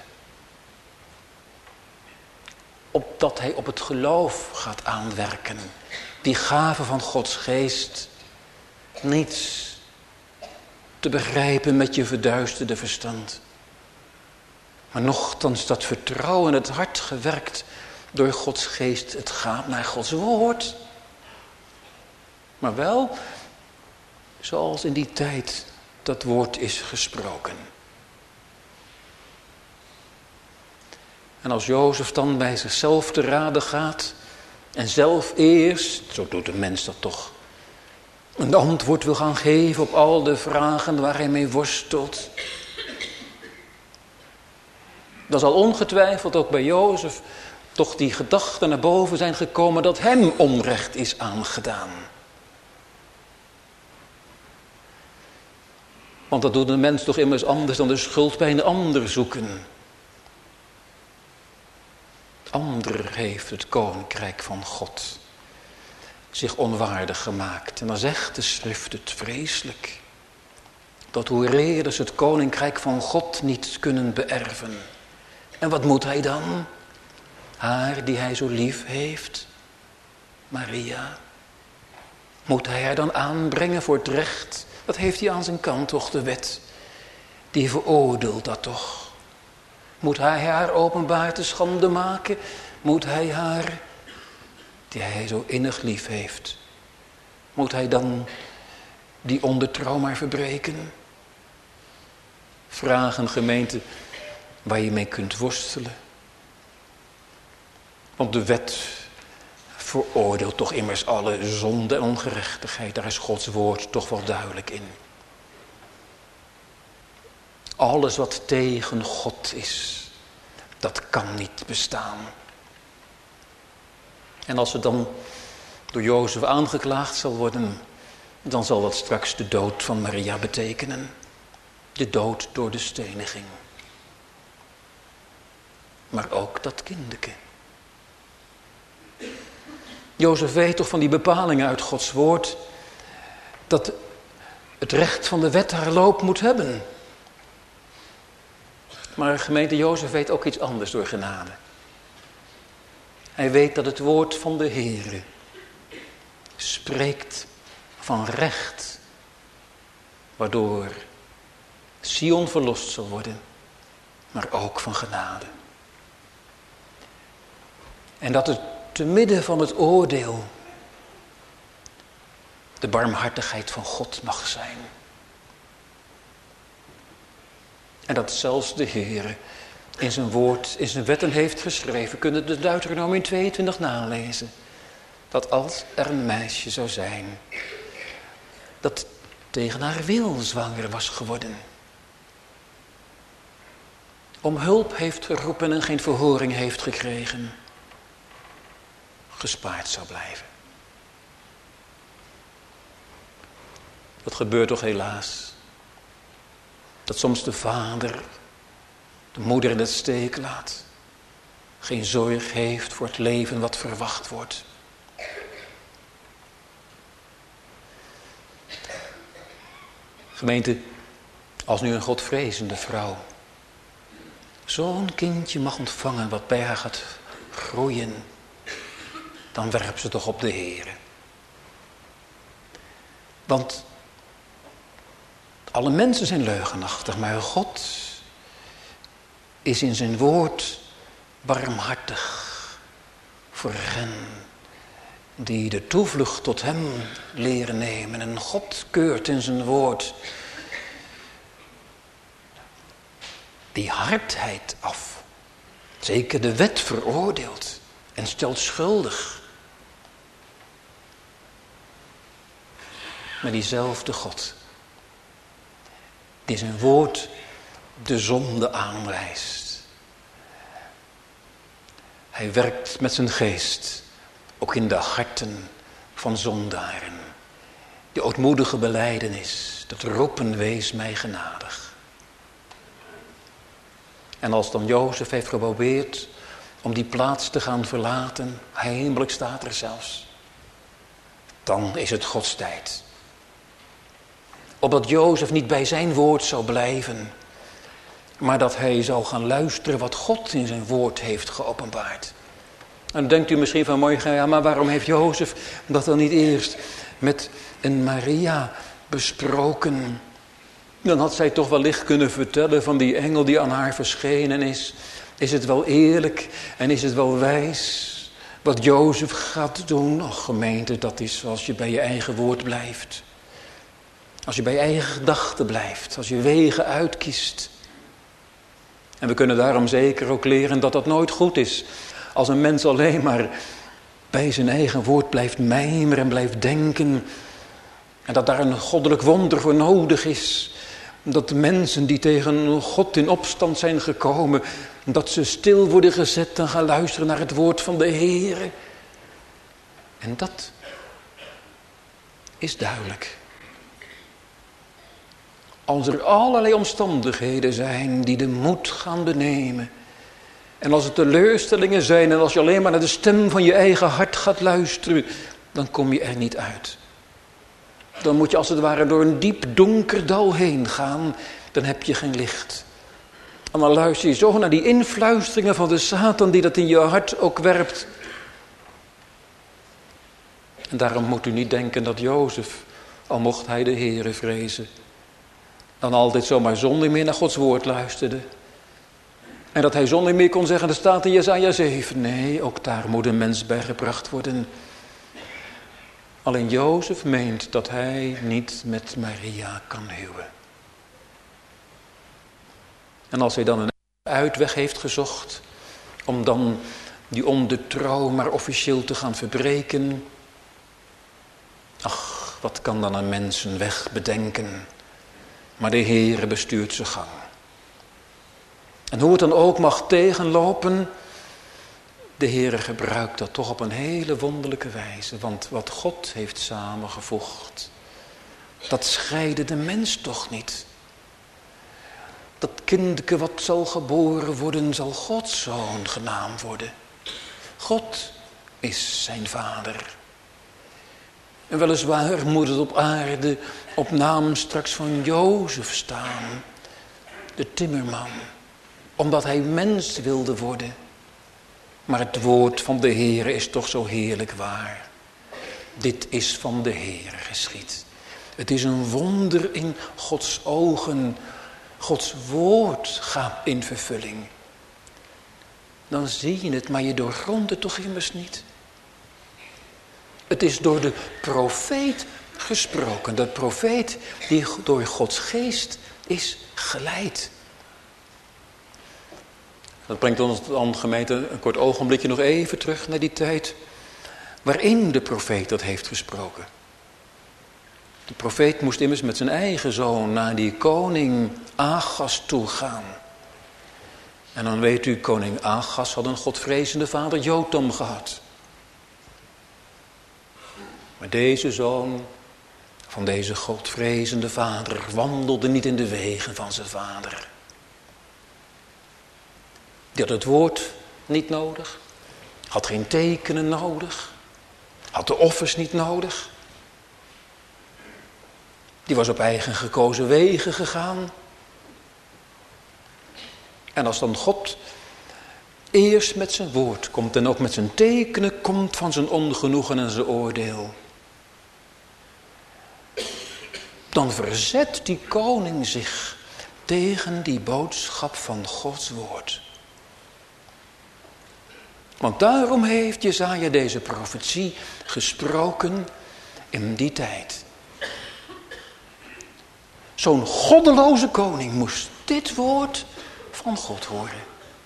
Opdat hij op het geloof gaat aanwerken. Die gave van Gods geest. Niets te begrijpen met je verduisterde verstand. Maar nochtans dat vertrouwen in het hart gewerkt door Gods geest. Het gaat naar Gods woord. Maar wel zoals in die tijd dat woord is gesproken. En als Jozef dan bij zichzelf te raden gaat en zelf eerst, zo doet de mens dat toch, een antwoord wil gaan geven op al de vragen waar hij mee worstelt. Dan zal ongetwijfeld ook bij Jozef toch die gedachte naar boven zijn gekomen dat hem onrecht is aangedaan. Want dat doet een mens toch immers anders dan de schuld bij een ander zoeken. Ander heeft het koninkrijk van God zich onwaardig gemaakt. En dan zegt de schrift het vreselijk. Dat hoereerders het koninkrijk van God niet kunnen beërven. En wat moet hij dan? Haar die hij zo lief heeft, Maria. Moet hij haar dan aanbrengen voor het recht? Dat heeft hij aan zijn kant toch, de wet. Die veroordeelt dat toch. Moet hij haar openbaar te schande maken? Moet hij haar, die hij zo innig lief heeft, moet hij dan die ondertrouw maar verbreken? Vragen, gemeente, waar je mee kunt worstelen. Want de wet veroordeelt toch immers alle zonde en ongerechtigheid. Daar is Gods woord toch wel duidelijk in. Alles wat tegen God is, dat kan niet bestaan. En als het dan door Jozef aangeklaagd zal worden, dan zal dat straks de dood van Maria betekenen. De dood door de steniging. Maar ook dat kindeke. Jozef weet toch van die bepalingen uit Gods woord, dat het recht van de wet haar loop moet hebben. Maar gemeente, Jozef weet ook iets anders door genade. Hij weet dat het woord van de Heere spreekt van recht, waardoor Sion verlost zal worden, maar ook van genade. En dat het te midden van het oordeel de barmhartigheid van God mag zijn. En dat zelfs de Heere in zijn woord, in zijn wetten heeft geschreven. Kunnen de Deuteronomium 22 nalezen. Dat als er een meisje zou zijn dat tegen haar wil zwanger was geworden, om hulp heeft geroepen en geen verhoring heeft gekregen, gespaard zou blijven. Dat gebeurt toch helaas. Dat soms de vader de moeder in het steek laat. Geen zorg heeft voor het leven wat verwacht wordt. Gemeente, als nu een godvrezende vrouw zo'n kindje mag ontvangen wat bij haar gaat groeien, dan werpt ze toch op de Heere. Want alle mensen zijn leugenachtig, maar God is in zijn woord barmhartig voor hen die de toevlucht tot hem leren nemen. En God keurt in zijn woord die hardheid af. Zeker de wet veroordeelt en stelt schuldig. Maar diezelfde God, die zijn woord de zonde aanwijst. Hij werkt met zijn geest, ook in de harten van zondaren. Die ootmoedige belijdenis, dat roepen wees mij genadig. En als dan Jozef heeft geprobeerd om die plaats te gaan verlaten, heimelijk staat er zelfs, dan is het Gods tijd. Opdat Jozef niet bij zijn woord zou blijven, maar dat hij zou gaan luisteren wat God in zijn woord heeft geopenbaard. En dan denkt u misschien vanmorgen, ja, maar waarom heeft Jozef dat dan niet eerst met een Maria besproken? Dan had zij toch wellicht kunnen vertellen van die engel die aan haar verschenen is. Is het wel eerlijk en is het wel wijs wat Jozef gaat doen? Och, gemeente, dat is als je bij je eigen woord blijft. Als je bij je eigen gedachten blijft. Als je wegen uitkiest. En we kunnen daarom zeker ook leren dat dat nooit goed is. Als een mens alleen maar bij zijn eigen woord blijft mijmeren en blijft denken. En dat daar een goddelijk wonder voor nodig is. Dat de mensen die tegen God in opstand zijn gekomen, dat ze stil worden gezet en gaan luisteren naar het woord van de Heere. En dat is duidelijk. Als er allerlei omstandigheden zijn die de moed gaan benemen. En als er teleurstellingen zijn en als je alleen maar naar de stem van je eigen hart gaat luisteren, dan kom je er niet uit. Dan moet je als het ware door een diep donker dal heen gaan, dan heb je geen licht. En dan luister je zo naar die influisteringen van de Satan die dat in je hart ook werpt. En daarom moet u niet denken dat Jozef, al mocht hij de Heere vrezen, dan altijd zomaar zonder meer naar Gods woord luisterde. En dat hij zonder meer kon zeggen, dat staat in Jesaja 7. Nee, ook daar moet een mens bij gebracht worden. Alleen Jozef meent dat hij niet met Maria kan huwen. En als hij dan een uitweg heeft gezocht, om dan die ondertrouw maar officieel te gaan verbreken. Ach, wat kan dan een mens een weg bedenken? Maar de Heere bestuurt zijn gang. En hoe het dan ook mag tegenlopen, de Heere gebruikt dat toch op een hele wonderlijke wijze. Want wat God heeft samengevoegd, dat scheidde de mens toch niet. Dat kindje wat zal geboren worden, zal Gods zoon genaamd worden. God is zijn vader. En weliswaar moet het op aarde op naam straks van Jozef staan, de timmerman, omdat hij mens wilde worden. Maar het woord van de Heere is toch zo heerlijk waar. Dit is van de Heere geschied. Het is een wonder in Gods ogen. Gods woord gaat in vervulling. Dan zie je het, maar je doorgrondt het toch immers niet. Het is door de profeet gesproken. De profeet die door Gods geest is geleid. Dat brengt ons dan, gemeente, een kort ogenblikje nog even terug naar die tijd waarin de profeet dat heeft gesproken. De profeet moest immers met zijn eigen zoon naar die koning Agas toe gaan. En dan weet u, koning Agas had een godvrezende vader Jotam gehad. Maar deze zoon van deze godvrezende vader wandelde niet in de wegen van zijn vader. Die had het woord niet nodig, had geen tekenen nodig, had de offers niet nodig. Die was op eigen gekozen wegen gegaan. En als dan God eerst met zijn woord komt en ook met zijn tekenen komt van zijn ongenoegen en zijn oordeel, dan verzet die koning zich tegen die boodschap van Gods woord. Want daarom heeft Jesaja deze profetie gesproken in die tijd. Zo'n goddeloze koning moest dit woord van God horen.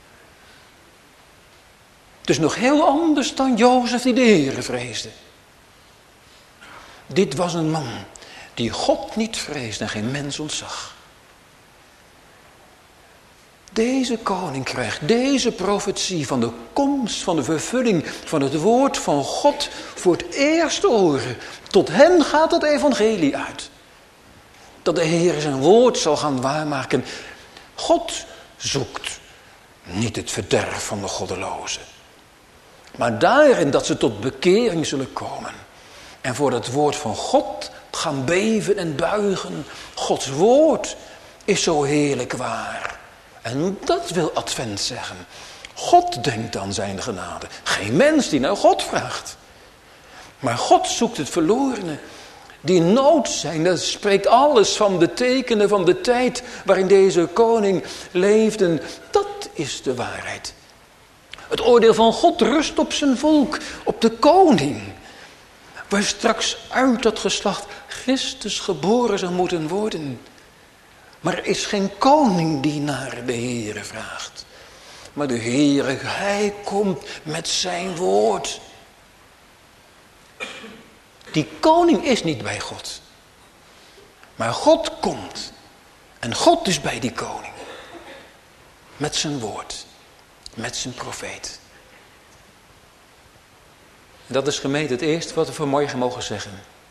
Dus nog heel anders dan Jozef die de Heere vreesde. Dit was een man die God niet vreesde en geen mens ontzag. Deze koning krijgt deze profetie van de komst, van de vervulling van het woord van God voor het eerst te horen. Tot hen gaat het evangelie uit. Dat de Heer zijn woord zal gaan waarmaken. God zoekt niet het verderf van de goddelozen. Maar daarin dat ze tot bekering zullen komen. En voor het woord van God gaan beven en buigen. Gods woord is zo heerlijk waar. En dat wil Advent zeggen. God denkt aan zijn genade. Geen mens die naar God vraagt. Maar God zoekt het verlorene. Die in nood zijn. Dat spreekt alles van de tekenen van de tijd waarin deze koning leefde. Dat is de waarheid. Het oordeel van God rust op zijn volk. Op de koning. Waar straks uit dat geslacht Christus geboren zou moeten worden. Maar er is geen koning die naar de Heere vraagt. Maar de Heere, hij komt met zijn woord. Die koning is niet bij God. Maar God komt. En God is bij die koning. Met zijn woord. Met zijn profeet. Dat is gemeente het eerste wat we vanmorgen mogen zeggen.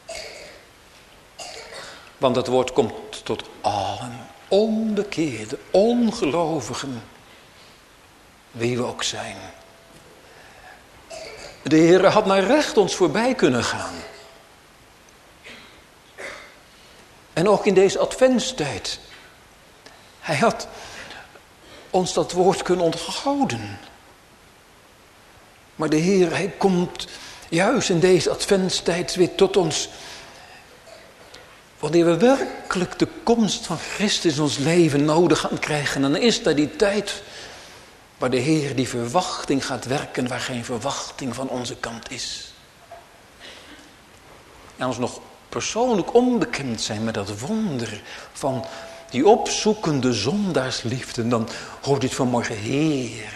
Want het woord komt tot allen onbekeerde, ongelovigen. Wie we ook zijn. De Heer had naar recht ons voorbij kunnen gaan. En ook in deze adventstijd. Hij had ons dat woord kunnen onthouden. Maar de Heer, hij komt juist in deze adventstijd weer tot ons. Wanneer we werkelijk de komst van Christus in ons leven nodig gaan krijgen. Dan is dat die tijd waar de Heer die verwachting gaat werken. Waar geen verwachting van onze kant is. En ons nog persoonlijk onbekend zijn met dat wonder van die opzoekende zondaarsliefde. Dan hoort dit vanmorgen, Heer.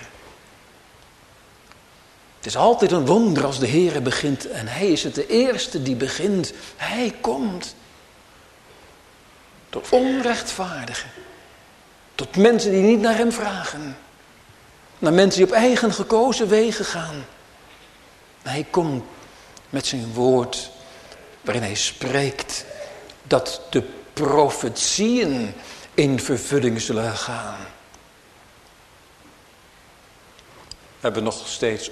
Het is altijd een wonder als de Heer begint. En hij is het de eerste die begint. Hij komt. Tot onrechtvaardigen. Tot mensen die niet naar hem vragen. Naar mensen die op eigen gekozen wegen gaan. En hij komt met zijn woord. Waarin hij spreekt dat de profetieën in vervulling zullen gaan. We hebben nog steeds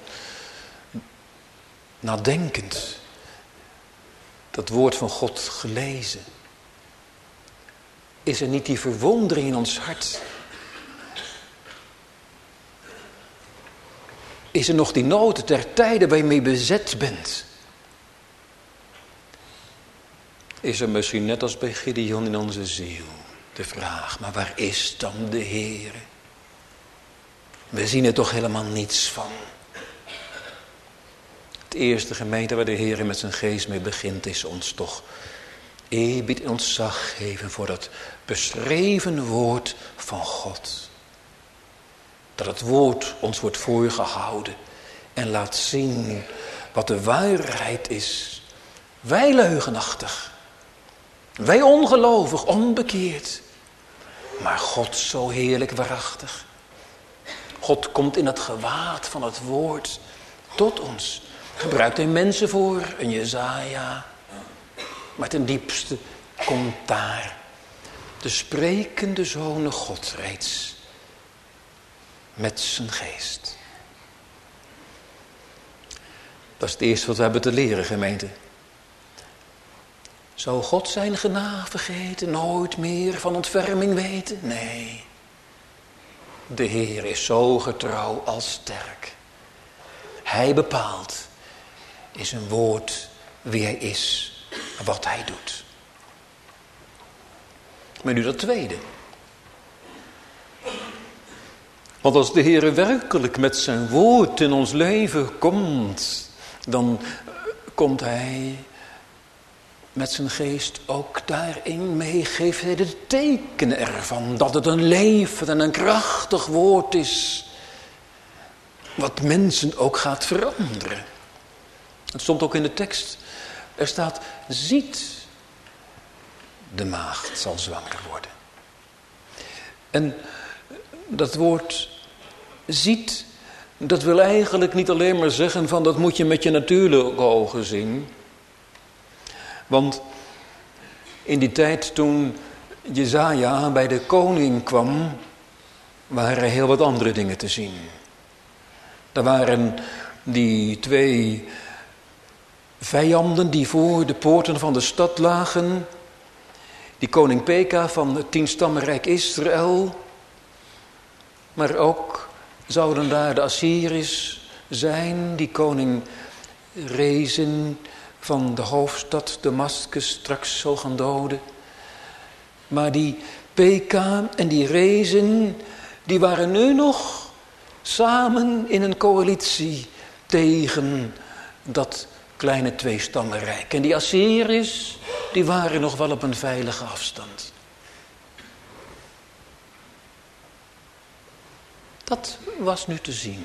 onnadenkend dat woord van God gelezen. Is er niet die verwondering in ons hart? Is er nog die nood der tijden waar je mee bezet bent? Is er misschien net als bij Gideon in onze ziel de vraag, maar waar is dan de Heer? We zien er toch helemaal niets van. Het eerste gemeente waar de Heer met zijn geest mee begint is ons toch eerbied en ontzag geven voor dat beschreven woord van God. Dat het woord ons wordt voorgehouden en laat zien wat de waarheid is. Wij leugenachtig, wij ongelovig, onbekeerd, maar God zo heerlijk waarachtig. God komt in het gewaad van het woord tot ons. Gebruikt hij mensen voor, een Jesaja. Maar ten diepste komt daar de sprekende Zoon God reeds. Met zijn geest. Dat is het eerste wat we hebben te leren, gemeente. Zou God zijn genade vergeten, nooit meer van ontferming weten? Nee. De Heer is zo getrouw als sterk. Hij bepaalt in zijn woord wie hij is, wat hij doet. Maar nu dat tweede. Want als de Heer werkelijk met zijn woord in ons leven komt, dan komt hij met zijn geest ook daarin mee, geeft hij de tekenen ervan dat het een levend en een krachtig woord is, wat mensen ook gaat veranderen. Het stond ook in de tekst, er staat, ziet, de maagd zal zwanger worden. En Dat woord ziet, dat wil eigenlijk niet alleen maar zeggen van dat moet je met je natuurlijke ogen zien. Want in die tijd toen Jesaja bij de koning kwam, waren er heel wat andere dingen te zien. Er waren die 2 vijanden die voor de poorten van de stad lagen. Die koning Peka van het 10-stammenrijk Israël. Maar ook zouden daar de Assyriërs zijn, die koning Rezin van de hoofdstad Damascus straks zal gaan doden. Maar die Peka en die Rezin, die waren nu nog samen in een coalitie tegen dat kleine 2-stammenrijk. En die Assyriërs, die waren nog wel op een veilige afstand. Dat was nu te zien.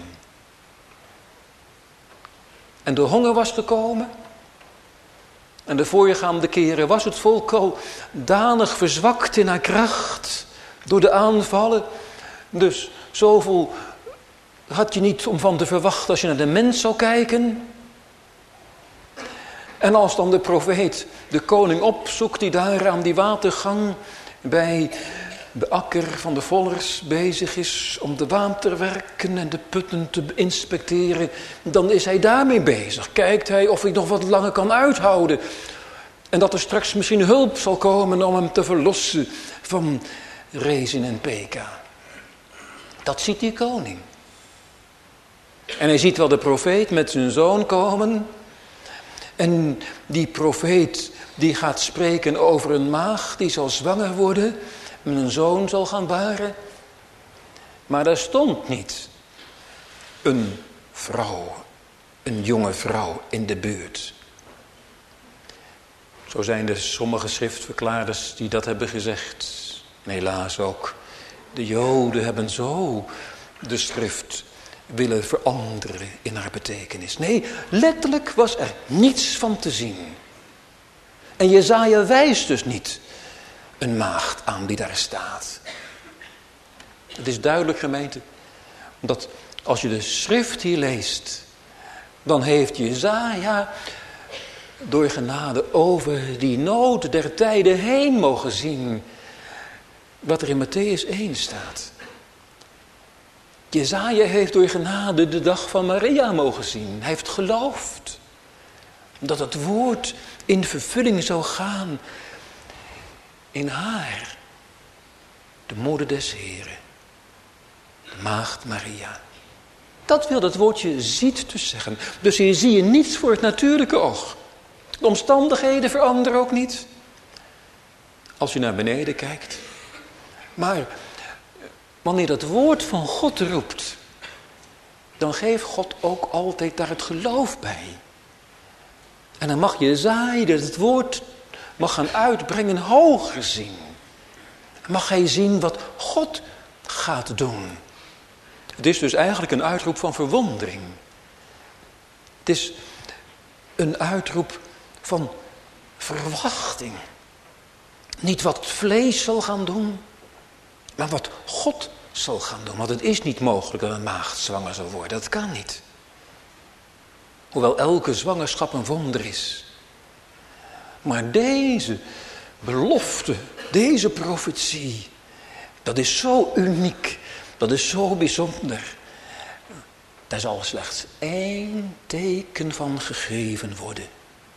En de honger was gekomen. En de voorgaande keren was het volk al danig verzwakt in haar kracht door de aanvallen. Dus zoveel had je niet om van te verwachten als je naar de mens zou kijken. En als dan de profeet de koning opzoekt die daar aan die watergang bij de akker van de vollers bezig is om de waterwerken en de putten te inspecteren, dan is hij daarmee bezig. Kijkt hij of hij nog wat langer kan uithouden. En dat er straks misschien hulp zal komen om hem te verlossen van Rezin en Peka. Dat ziet die koning. En hij ziet wel de profeet met zijn zoon komen. En die profeet die gaat spreken over een maagd die zal zwanger worden en een zoon zal gaan baren. Maar daar stond niet een vrouw, een jonge vrouw in de buurt. Zo zijn er sommige schriftverklaarders die dat hebben gezegd. En helaas ook de Joden hebben zo de schrift willen veranderen in haar betekenis. Nee, letterlijk was er niets van te zien. En Jesaja wijst dus niet een maagd aan die daar staat. Het is duidelijk, gemeente, dat als je de schrift hier leest, dan heeft Jesaja door genade over die nood der tijden heen mogen zien wat er in Mattheüs 1 staat. Jesaja heeft door genade de dag van Maria mogen zien. Hij heeft geloofd dat het woord in vervulling zou gaan in haar, de moeder des Heren, de maagd Maria. Dat wil dat woordje ziet dus zeggen. Dus hier zie je niets voor het natuurlijke oog. De omstandigheden veranderen ook niet. Als je naar beneden kijkt. Maar wanneer dat woord van God roept, dan geeft God ook altijd daar het geloof bij. En dan mag Jesaja dat het woord mag gaan uitbrengen hoger zien. Mag hij zien wat God gaat doen. Het is dus eigenlijk een uitroep van verwondering. Het is een uitroep van verwachting. Niet wat het vlees zal gaan doen, maar wat God zal gaan doen. Want het is niet mogelijk dat een maagd zwanger zal worden. Dat kan niet. Hoewel elke zwangerschap een wonder is. Maar deze belofte, deze profetie, dat is zo uniek. Dat is zo bijzonder. Daar zal slechts 1 teken van gegeven worden.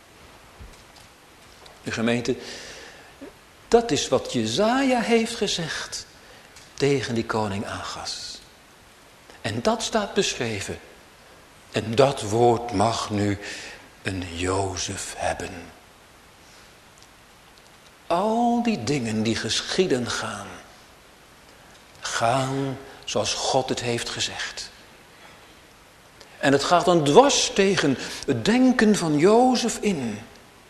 De gemeente, dat is wat Jesaja heeft gezegd tegen die koning Agas. En dat staat beschreven. En dat woord mag nu een Jozef hebben. Al die dingen die geschieden gaan zoals God het heeft gezegd. En het gaat dan dwars tegen het denken van Jozef in.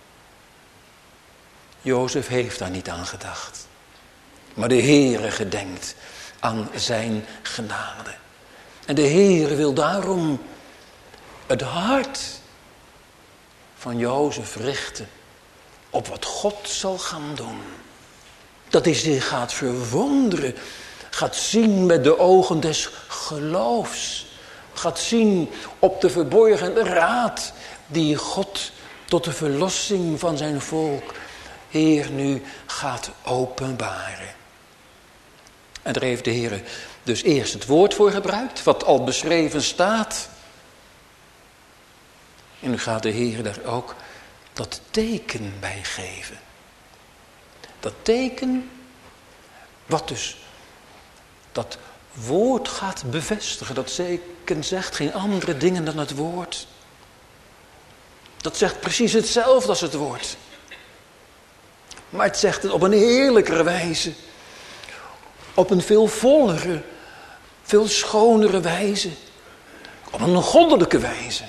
Jozef heeft daar niet aan gedacht. Maar de Heere gedenkt aan zijn genade. En de Heere wil daarom het hart van Jozef richten op wat God zal gaan doen. Dat hij zich gaat verwonderen, Gaat zien met de ogen des geloofs. Gaat zien op de verborgen raad die God tot de verlossing van zijn volk, Heer, nu gaat openbaren. En daar heeft de Heer dus eerst het woord voor gebruikt, wat al beschreven staat. En nu gaat de Heer daar ook dat teken bij geven. Dat teken, wat dus dat woord gaat bevestigen. Dat teken zegt geen andere dingen dan het woord. Dat zegt precies hetzelfde als het woord. Maar het zegt het op een heerlijkere wijze. Op een veel vollere, veel schonere wijze. Op een goddelijke wijze.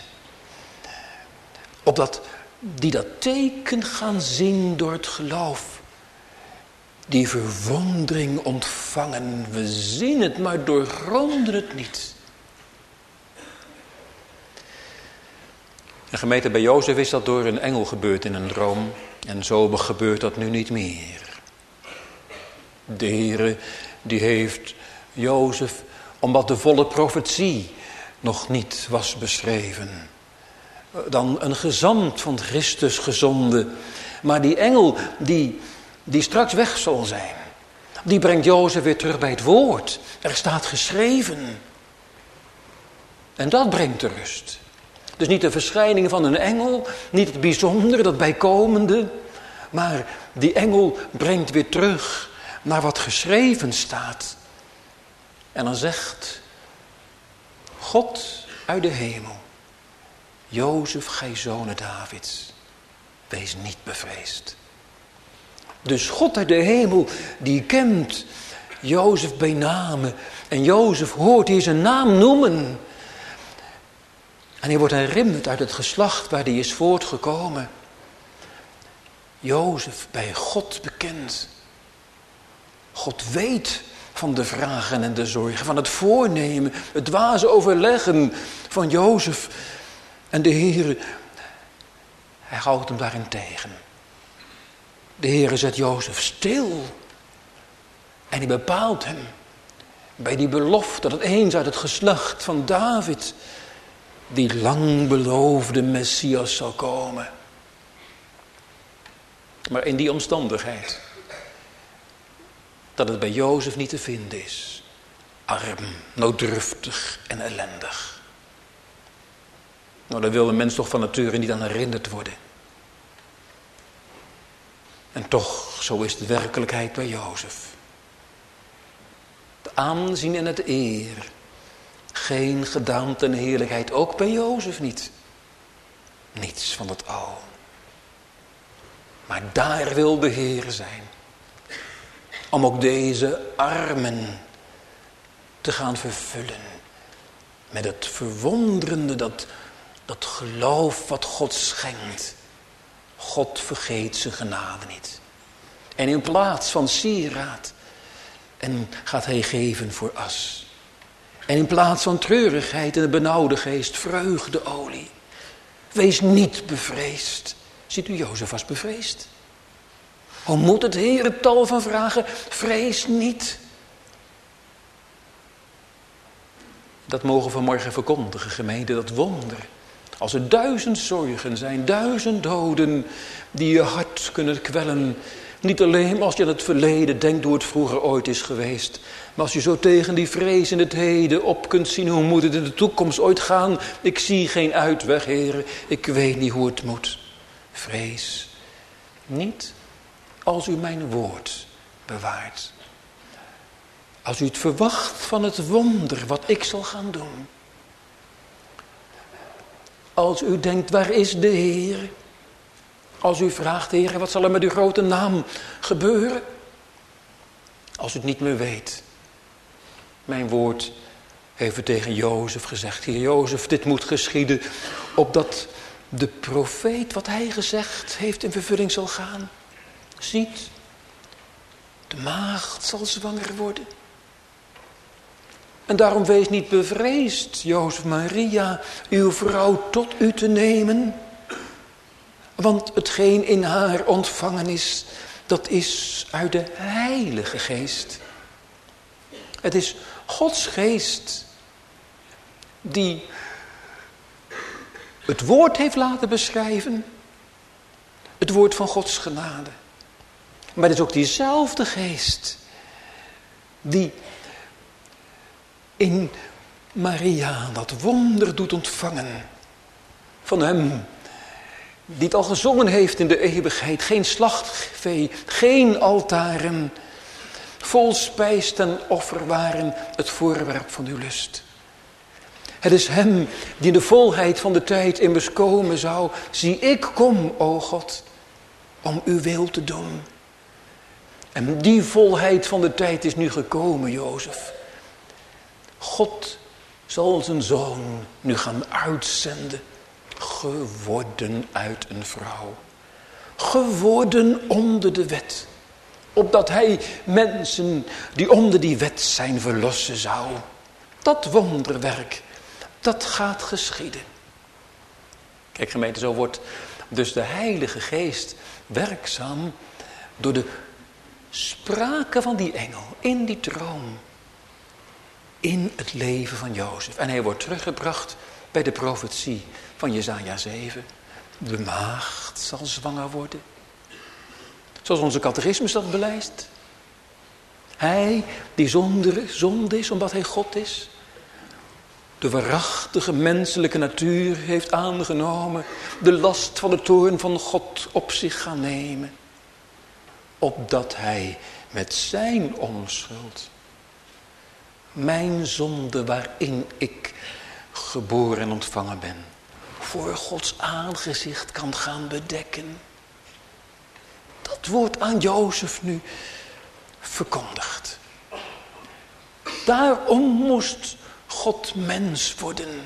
Opdat die dat teken gaan zien door het geloof. Die verwondering ontvangen. We zien het, maar doorgronden het niet. De gemeente bij Jozef is dat door een engel gebeurd in een droom. En zo gebeurt dat nu niet meer. De Heere die heeft Jozef, omdat de volle profetie nog niet was beschreven, dan een gezant van Christus gezonden. Maar die engel die straks weg zal zijn, die brengt Jozef weer terug bij het woord. Er staat geschreven. En dat brengt de rust. Dus niet de verschijning van een engel, niet het bijzondere, dat bijkomende, maar die engel brengt weer terug naar wat geschreven staat. En dan zegt God uit de hemel: Jozef, gij zonen Davids, wees niet bevreesd. Dus God uit de hemel, die kent Jozef bij name. En Jozef hoort hier zijn naam noemen. En hij wordt herinnerd uit het geslacht waar hij is voortgekomen. Jozef bij God bekend. God weet van de vragen en de zorgen, van het voornemen, het dwaze overleggen van Jozef. En de Heer, hij houdt hem daarin tegen. De Heer zet Jozef stil. En hij bepaalt hem bij die belofte dat eens uit het geslacht van David die lang beloofde Messias zal komen. Maar in die omstandigheid dat het bij Jozef niet te vinden is. Arm, nooddruftig en ellendig. Nou, daar wil een mens toch van nature niet aan herinnerd worden. En toch, zo is de werkelijkheid bij Jozef. Het aanzien en het eer. Geen gedaante en heerlijkheid, ook bij Jozef niet. Niets van het al. Maar daar wil de Heer zijn. Om ook deze armen te gaan vervullen. Met het verwonderende, dat geloof wat God schenkt. God vergeet zijn genade niet. En in plaats van sieraad, en gaat hij geven voor as. En in plaats van treurigheid en de benauwde geest, vreugdeolie. Wees niet bevreesd. Ziet u, Jozef was bevreesd. Hoe moet het Heer het tal van vragen? Vrees niet. Dat mogen we vanmorgen verkondigen, gemeente, dat wonder. Als er 1000 zorgen zijn, 1000 doden die je hart kunnen kwellen. Niet alleen als je aan het verleden denkt hoe het vroeger ooit is geweest. Maar als je zo tegen die vrees in het heden op kunt zien, hoe moet het in de toekomst ooit gaan? Ik zie geen uitweg, Heer. Ik weet niet hoe het moet. Vrees niet als u mijn woord bewaart. Als u het verwacht van het wonder wat ik zal gaan doen. Als u denkt, waar is de Heer? Als u vraagt, Heer, wat zal er met uw grote naam gebeuren? Als u het niet meer weet. Mijn woord heeft het tegen Jozef gezegd. Heer Jozef, dit moet geschieden, opdat de profeet wat hij gezegd heeft in vervulling zal gaan. Ziet, de maagd zal zwanger worden. En daarom wees niet bevreesd, Jozef Maria, uw vrouw tot u te nemen. Want hetgeen in haar ontvangen is, dat is uit de Heilige Geest. Het is Gods geest die het woord heeft laten beschrijven. Het woord van Gods genade. Maar het is ook diezelfde geest die in Maria dat wonder doet ontvangen. Van hem die het al gezongen heeft in de eeuwigheid. Geen slachtvee, geen altaren. Vol spijs ten offer waren het voorwerp van uw lust. Het is hem die in de volheid van de tijd immers komen zou. Zie, ik kom, o God, om uw wil te doen. En die volheid van de tijd is nu gekomen, Jozef. God zal zijn zoon nu gaan uitzenden. Geworden uit een vrouw. Geworden onder de wet. Opdat hij mensen die onder die wet zijn verlossen zou. Dat wonderwerk, dat gaat geschieden. Kijk gemeente, zo wordt dus de Heilige Geest werkzaam door de sprake van die engel in die droom. In het leven van Jozef. En hij wordt teruggebracht bij de profetie van Jesaja 7. De maagd zal zwanger worden. Zoals onze catechismus dat belijst. Hij die zonder zonde is omdat hij God is. De waarachtige menselijke natuur heeft aangenomen. De last van de toorn van God op zich gaan nemen. Opdat hij met zijn onschuld mijn zonde waarin ik geboren en ontvangen ben, voor Gods aangezicht kan gaan bedekken. Dat wordt aan Jozef nu verkondigd. Daarom moest God mens worden.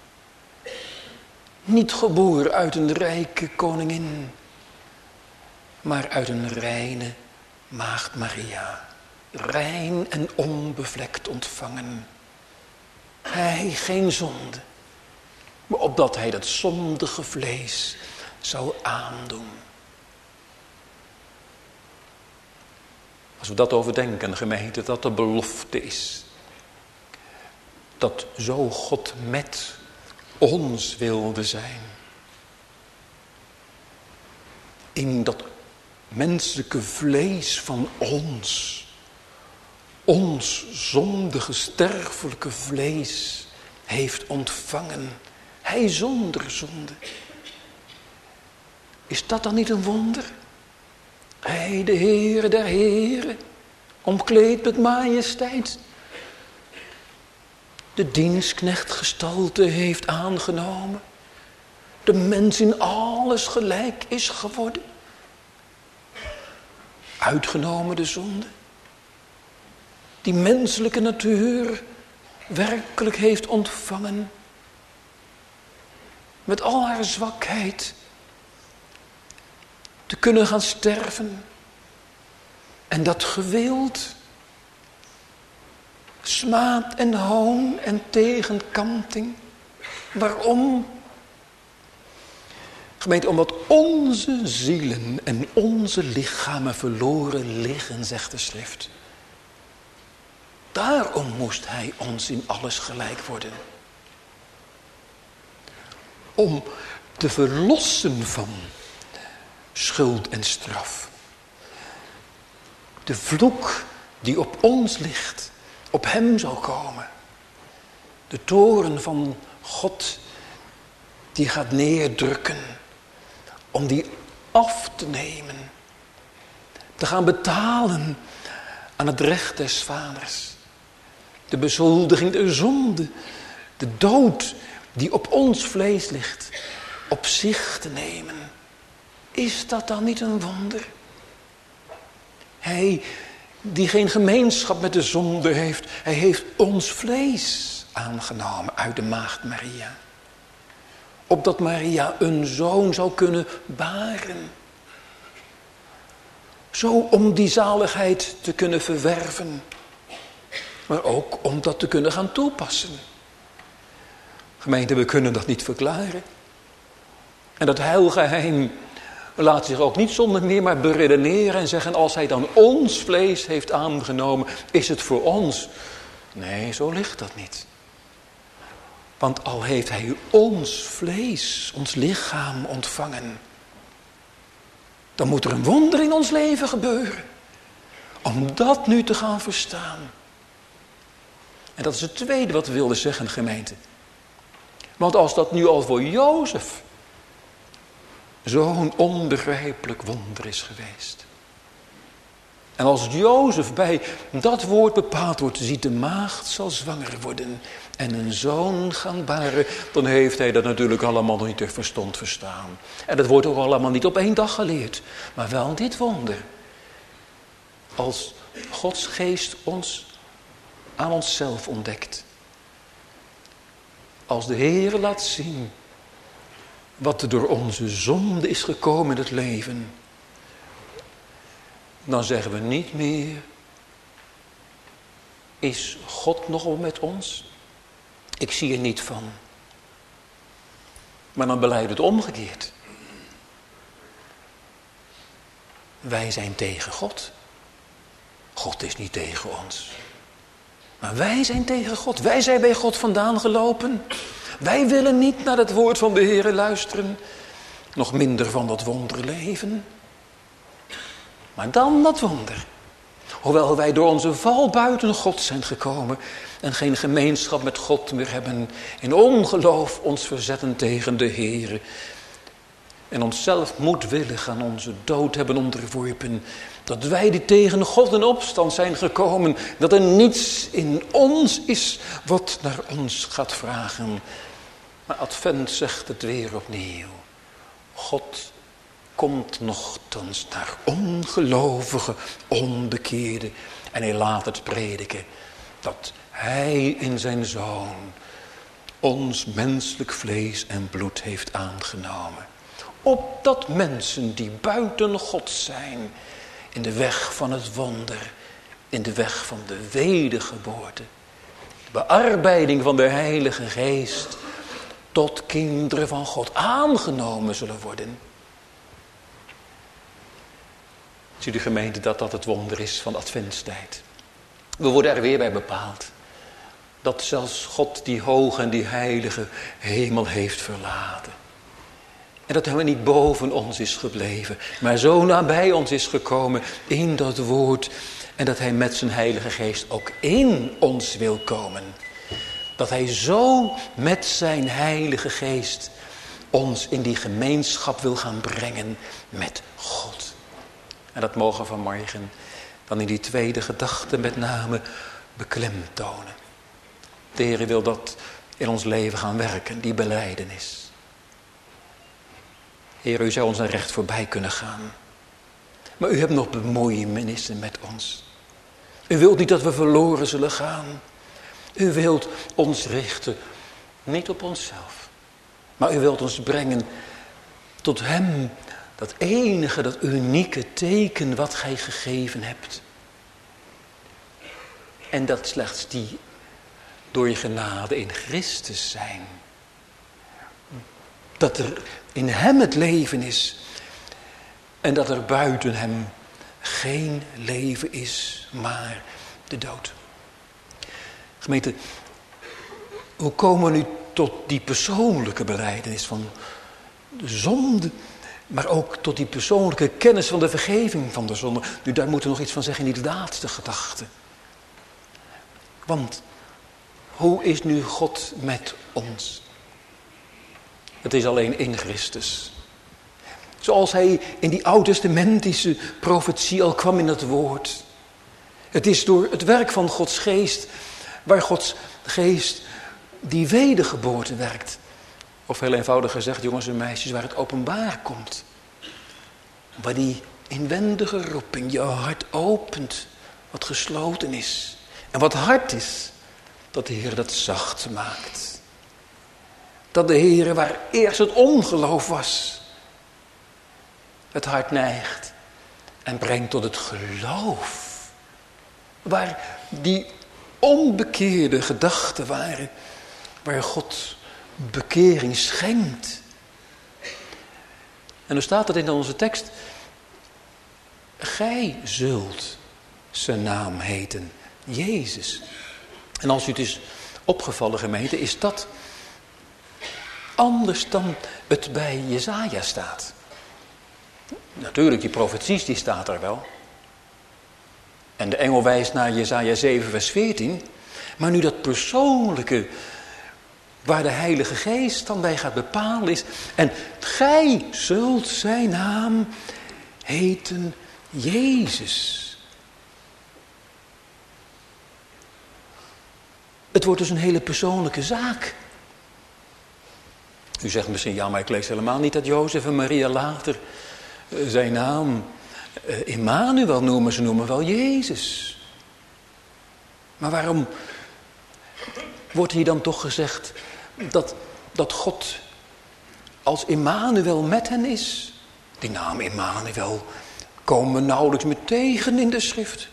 Niet geboren uit een rijke koningin, maar uit een reine maagd Maria. Rein en onbevlekt ontvangen. Hij geen zonde, maar opdat hij dat zondige vlees zou aandoen. Als we dat overdenken, gemeente, dat de belofte is. Dat zo God met ons wilde zijn. In dat menselijke vlees van ons zondige, sterfelijke vlees heeft ontvangen. Hij zonder zonde. Is dat dan niet een wonder? Hij, de Heere der Heren, omkleed met majesteit, de dienstknechtgestalte heeft aangenomen. De mens in alles gelijk is geworden. Uitgenomen de zonde. Die menselijke natuur werkelijk heeft ontvangen. Met al haar zwakheid. Te kunnen gaan sterven. En dat gewild. Smaad en hoon en tegenkanting. Waarom? Gemeente, omdat onze zielen en onze lichamen verloren liggen, zegt de schrift. Daarom moest hij ons in alles gelijk worden. Om te verlossen van schuld en straf. De vloek die op ons ligt, op hem zou komen. De toorn van God die gaat neerdrukken. Om die af te nemen. Te gaan betalen aan het recht des vaders. De bezoldiging der zonde. De dood die op ons vlees ligt. Op zich te nemen. Is dat dan niet een wonder? Hij die geen gemeenschap met de zonde heeft. Hij heeft ons vlees aangenomen uit de maagd Maria. Opdat Maria een zoon zou kunnen baren. Zo om die zaligheid te kunnen verwerven. Maar ook om dat te kunnen gaan toepassen. Gemeente, we kunnen dat niet verklaren. En dat heilgeheim laat zich ook niet zonder meer maar beredeneren en zeggen, als hij dan ons vlees heeft aangenomen, is het voor ons Nee, zo ligt dat niet. Want al heeft hij ons vlees, ons lichaam ontvangen, dan moet er een wonder in ons leven gebeuren. Om dat nu te gaan verstaan. En dat is het tweede wat we wilden zeggen, gemeente. Want als dat nu al voor Jozef zo'n onbegrijpelijk wonder is geweest. En als Jozef bij dat woord bepaald wordt, ziet de maagd zal zwanger worden en een zoon gaan baren, dan heeft hij dat natuurlijk allemaal nog niet ter verstand verstaan. En dat wordt ook allemaal niet op 1 dag geleerd, maar wel dit wonder. Als Gods geest ons aan onszelf ontdekt. Als de Heer laat zien wat er door onze zonde is gekomen in het leven, dan zeggen we niet meer, is God nog wel met ons? Ik zie er niet van. Maar dan beleiden we het omgekeerd. Wij zijn tegen God. God is niet tegen ons. Maar wij zijn tegen God. Wij zijn bij God vandaan gelopen. Wij willen niet naar het woord van de Heer luisteren. Nog minder van dat wonder leven. Maar dan dat wonder. Hoewel wij door onze val buiten God zijn gekomen en geen gemeenschap met God meer hebben, in ongeloof ons verzetten tegen de Heer en onszelf moedwillig aan onze dood hebben onderworpen, dat wij die tegen God in opstand zijn gekomen, dat er niets in ons is wat naar ons gaat vragen. Maar Advent zegt het weer opnieuw. God komt nochtans naar ongelovige, onbekeerde. En hij laat het prediken dat hij in zijn Zoon ons menselijk vlees en bloed heeft aangenomen. Opdat mensen die buiten God zijn, in de weg van het wonder, in de weg van de wedergeboorte, de bearbeiding van de Heilige Geest, tot kinderen van God aangenomen zullen worden. Zie de gemeente dat dat het wonder is van de adventstijd. We worden er weer bij bepaald. Dat zelfs God die hoge en die heilige hemel heeft verlaten. En dat hij niet boven ons is gebleven, maar zo nabij ons is gekomen in dat woord. En dat hij met zijn Heilige Geest ook in ons wil komen. Dat hij zo met zijn Heilige Geest ons in die gemeenschap wil gaan brengen met God. En dat mogen we vanmorgen dan in die tweede gedachte met name beklemtonen. De Heer wil dat in ons leven gaan werken, die belijdenis. Heer, u zou ons er recht voorbij kunnen gaan. Maar u hebt nog bemoeienissen met ons. U wilt niet dat we verloren zullen gaan. U wilt ons richten, niet op onszelf. Maar u wilt ons brengen tot hem, dat enige, dat unieke teken wat gij gegeven hebt. En dat slechts die door je genade in Christus zijn. Dat er in hem het leven is. En dat er buiten hem geen leven is, maar de dood. Gemeente, hoe komen we nu tot die persoonlijke belijdenis van de zonde, maar ook tot die persoonlijke kennis van de vergeving van de zonde? Nu, daar moeten we nog iets van zeggen in die laatste gedachte. Want hoe is nu God met ons? Het is alleen in Christus. Zoals hij in die oud-testamentische profetie al kwam in het woord. Het is door het werk van Gods geest, waar Gods geest die wedergeboorte werkt. Of heel eenvoudig gezegd, jongens en meisjes, waar het openbaar komt. Waar die inwendige roeping jouw hart opent, wat gesloten is. En wat hard is, dat de Heer dat zacht maakt. Dat de Heer, waar eerst het ongeloof was, het hart neigt en brengt tot het geloof. Waar die onbekeerde gedachten waren, waar God bekering schenkt. En dan staat het in onze tekst: gij zult zijn naam heten, Jezus. En als u het is opgevallen, gemeente, is dat anders dan het bij Jesaja staat. Natuurlijk, die profeties, die staat er wel. En de engel wijst naar Jesaja 7 vers 14. Maar nu dat persoonlijke, waar de Heilige Geest dan bij gaat bepalen is. En gij zult zijn naam heten Jezus. Het wordt dus een hele persoonlijke zaak. U zegt misschien, ja, maar ik lees helemaal niet dat Jozef en Maria later zijn naam Immanuel noemen. Ze noemen wel Jezus. Maar waarom wordt hier dan toch gezegd dat God als Immanuel met hen is? Die naam Immanuel komen we nauwelijks meer tegen in de schrift.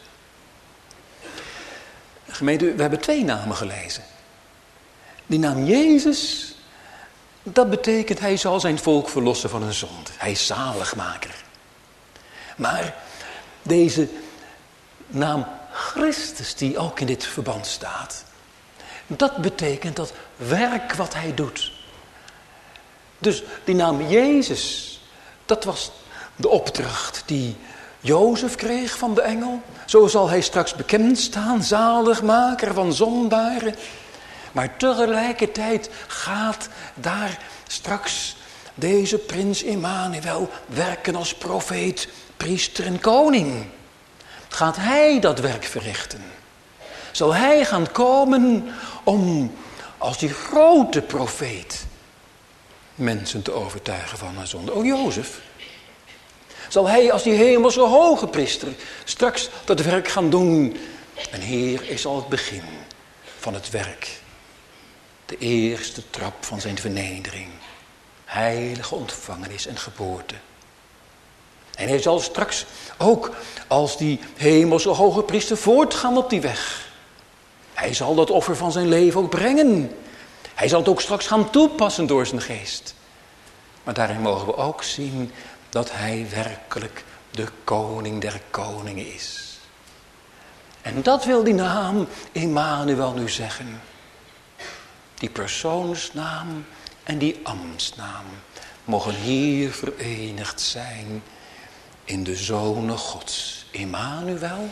Gemeente, we hebben 2 namen gelezen. Die naam Jezus, dat betekent hij zal zijn volk verlossen van hun zonde. Hij is zaligmaker. Maar deze naam Christus, die ook in dit verband staat, dat betekent dat werk wat hij doet. Dus die naam Jezus, dat was de opdracht die Jozef kreeg van de engel. Zo zal hij straks bekend staan, zaligmaker van zondaren. Maar tegelijkertijd gaat daar straks deze prins Immanuel werken als profeet, priester en koning. Gaat hij dat werk verrichten? Zal hij gaan komen om als die grote profeet mensen te overtuigen van hun zonde? O Jozef. Zal hij als die hemelse hoge priester straks dat werk gaan doen? En hier is al het begin van het werk. De eerste trap van zijn vernedering. Heilige ontvangenis en geboorte. En hij zal straks ook als die hemelse hoge priester voortgaan op die weg. Hij zal dat offer van zijn leven ook brengen. Hij zal het ook straks gaan toepassen door zijn geest. Maar daarin mogen we ook zien dat hij werkelijk de koning der koningen is. En dat wil die naam Immanuel nu zeggen. Die persoonsnaam en die ambtsnaam mogen hier verenigd zijn in de Zonen Gods. Immanuel.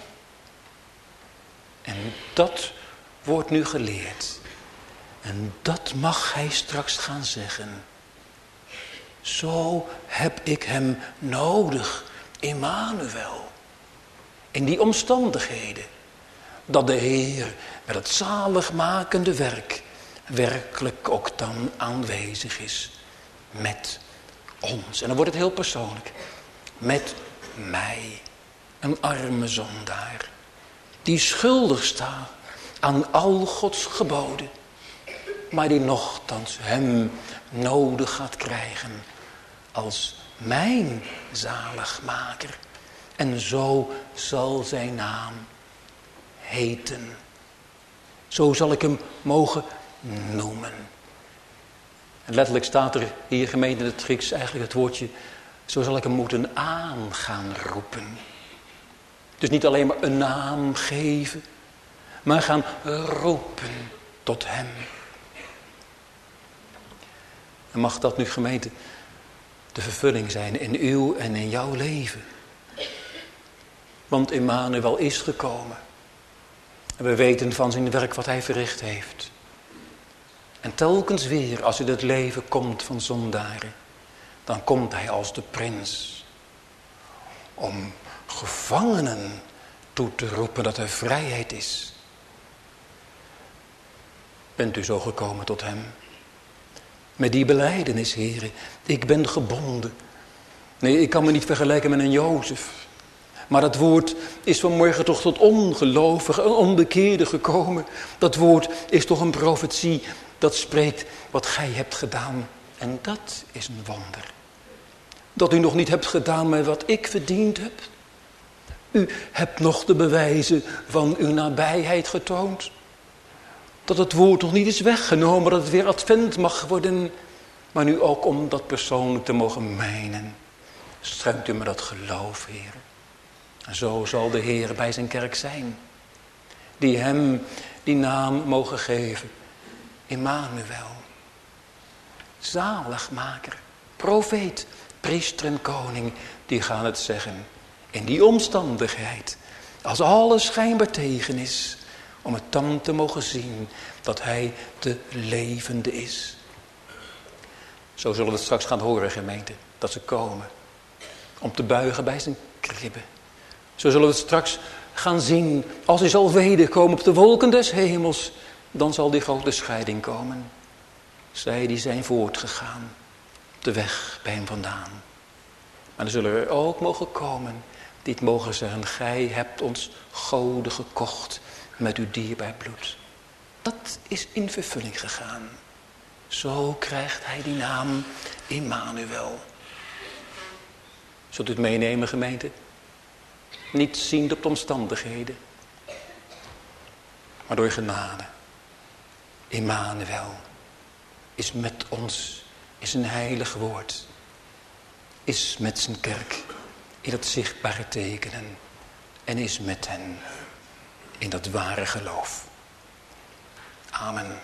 En dat wordt nu geleerd. En dat mag hij straks gaan zeggen. Zo heb ik hem nodig, Immanuel. In die omstandigheden. Dat de Heer met het zaligmakende werk werkelijk ook dan aanwezig is met ons. En dan wordt het heel persoonlijk. Met mij, een arme zondaar, die schuldig staat aan al Gods geboden, maar die nochtans hem nodig gaat krijgen als mijn zaligmaker. En zo zal zijn naam heten. Zo zal ik hem mogen noemen. En letterlijk staat er hier gemeente in het Grieks eigenlijk het woordje, zo zal ik hem moeten aan gaan roepen. Dus niet alleen maar een naam geven, maar gaan roepen tot hem. En mag dat nu gemeente de vervulling zijn in uw en in jouw leven. Want Immanuel is gekomen. En we weten van zijn werk wat hij verricht heeft. En telkens weer als in het leven komt van zondaren, dan komt hij als de prins. Om gevangenen toe te roepen dat er vrijheid is. Bent u zo gekomen tot hem? Met die belijdenis, heren, ik ben gebonden. Nee, ik kan me niet vergelijken met een Jozef. Maar dat woord is vanmorgen toch tot ongelovigen en onbekeerden gekomen. Dat woord is toch een profetie dat spreekt wat gij hebt gedaan. En dat is een wonder. Dat u nog niet hebt gedaan met wat ik verdiend heb. U hebt nog de bewijzen van uw nabijheid getoond. Dat het woord nog niet is weggenomen, dat het weer advent mag worden. Maar nu ook om dat persoonlijk te mogen mijnen. Schenkt u me dat geloof, Heer. En zo zal de Heer bij zijn kerk zijn. Die hem die naam mogen geven. Immanuel. Zaligmaker, profeet, priester en koning, die gaan het zeggen. In die omstandigheid, als alles schijnbaar tegen is, om het dan te mogen zien dat hij de levende is. Zo zullen we het straks gaan horen, gemeente, dat ze komen om te buigen bij zijn kribben. Zo zullen we het straks gaan zien, als hij zal wederkomen op de wolken des hemels, dan zal die grote scheiding komen. Zij die zijn voortgegaan, op de weg bij hem vandaan. Maar dan zullen er ook mogen komen die het mogen zeggen, gij hebt ons goden gekocht met uw dierbaar bloed. Dat is in vervulling gegaan. Zo krijgt hij die naam Immanuel. Zult u het meenemen, gemeente? Niet ziend op de omstandigheden, maar door genade. Immanuel is met ons, is een heilig woord, is met zijn kerk in het zichtbare tekenen en is met hen in dat ware geloof. Amen.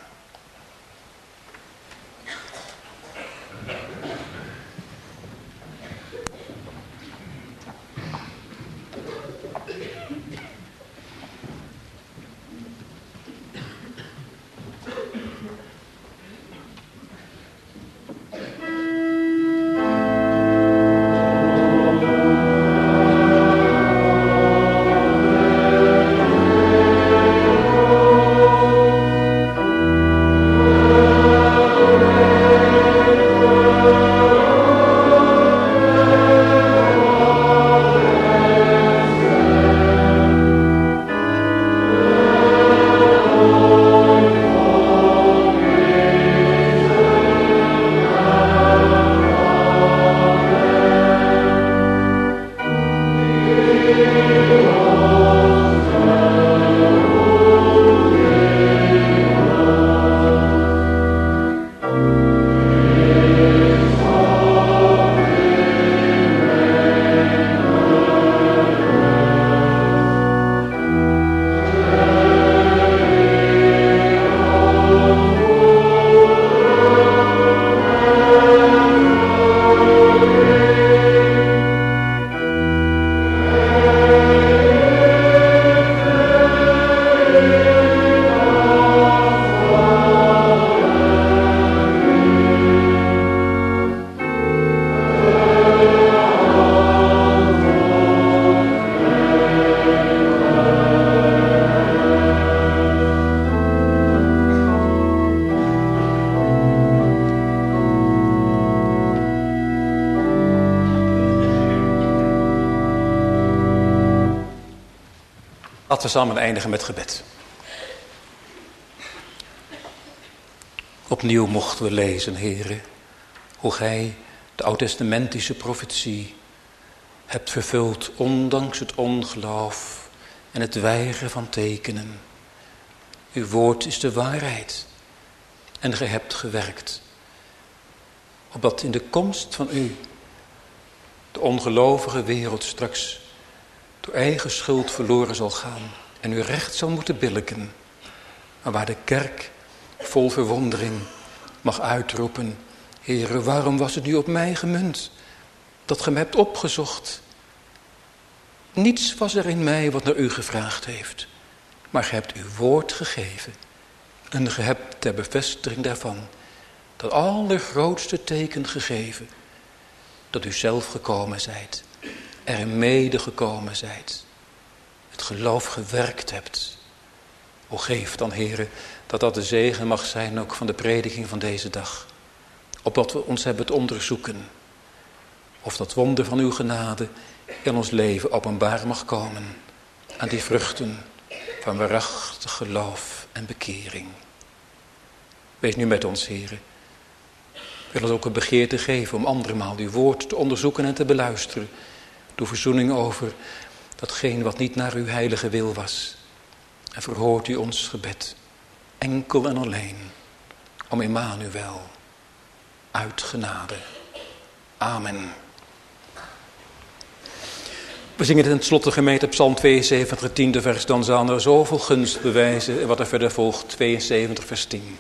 Laten we samen eindigen met gebed. Opnieuw mochten we lezen, Heere, hoe gij de oud-testamentische profetie hebt vervuld, ondanks het ongeloof en het weigeren van tekenen. Uw woord is de waarheid en gij hebt gewerkt, opdat in de komst van u de ongelovige wereld straks door eigen schuld verloren zal gaan en u recht zal moeten billijken. Maar waar de kerk vol verwondering mag uitroepen, Heere, waarom was het nu op mij gemunt, dat ge me hebt opgezocht? Niets was er in mij wat naar u gevraagd heeft, maar ge hebt uw woord gegeven. En ge hebt ter bevestiging daarvan dat allergrootste teken gegeven, dat u zelf gekomen zijt, er mede gekomen zijt, het geloof gewerkt hebt. O geef dan, Heere, dat dat de zegen mag zijn ook van de prediking van deze dag. Opdat we ons hebben te onderzoeken of dat wonder van uw genade in ons leven openbaar mag komen aan die vruchten van waarachtig geloof en bekering. Wees nu met ons, Heere. Wil ons ook een begeerte geven om andermaal uw woord te onderzoeken en te beluisteren. Doe verzoening over datgene wat niet naar uw heilige wil was. En verhoort u ons gebed, enkel en alleen, om Immanuel, uit genade. Amen. We zingen ten slotte gemeente Psalm 72, het 10e vers. Dan zal er zoveel gunst bewijzen. En wat er verder volgt, 72 vers 10.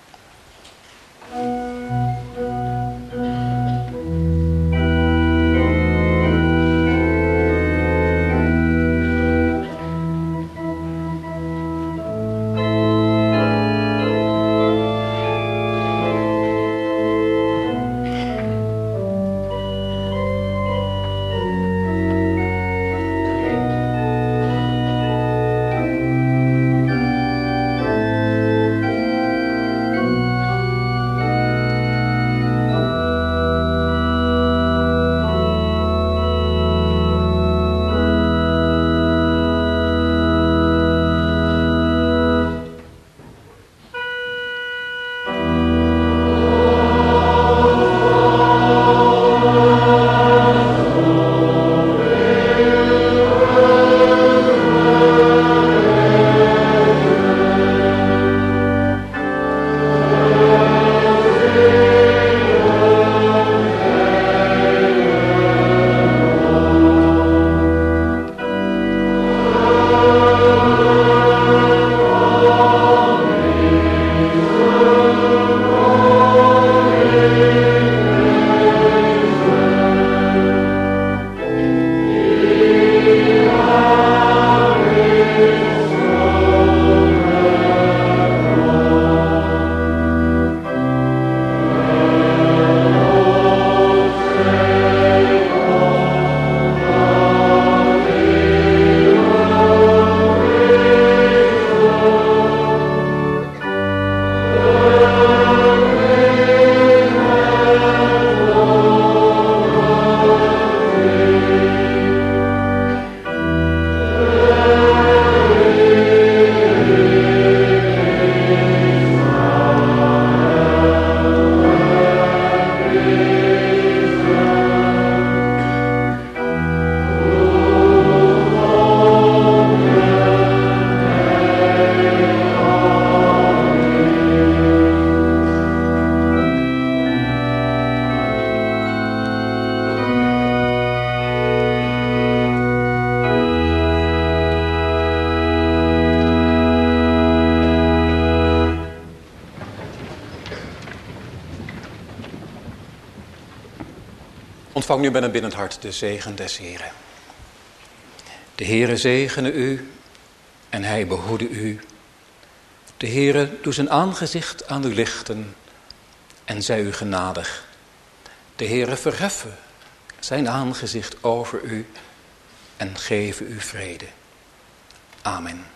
Ontvang nu met een binnend hart de zegen des Heren. De Heere zegene u en hij behoede u. De Heere doe zijn aangezicht aan u lichten en zij u genadig. De Heere verheffe zijn aangezicht over u en geven u vrede. Amen.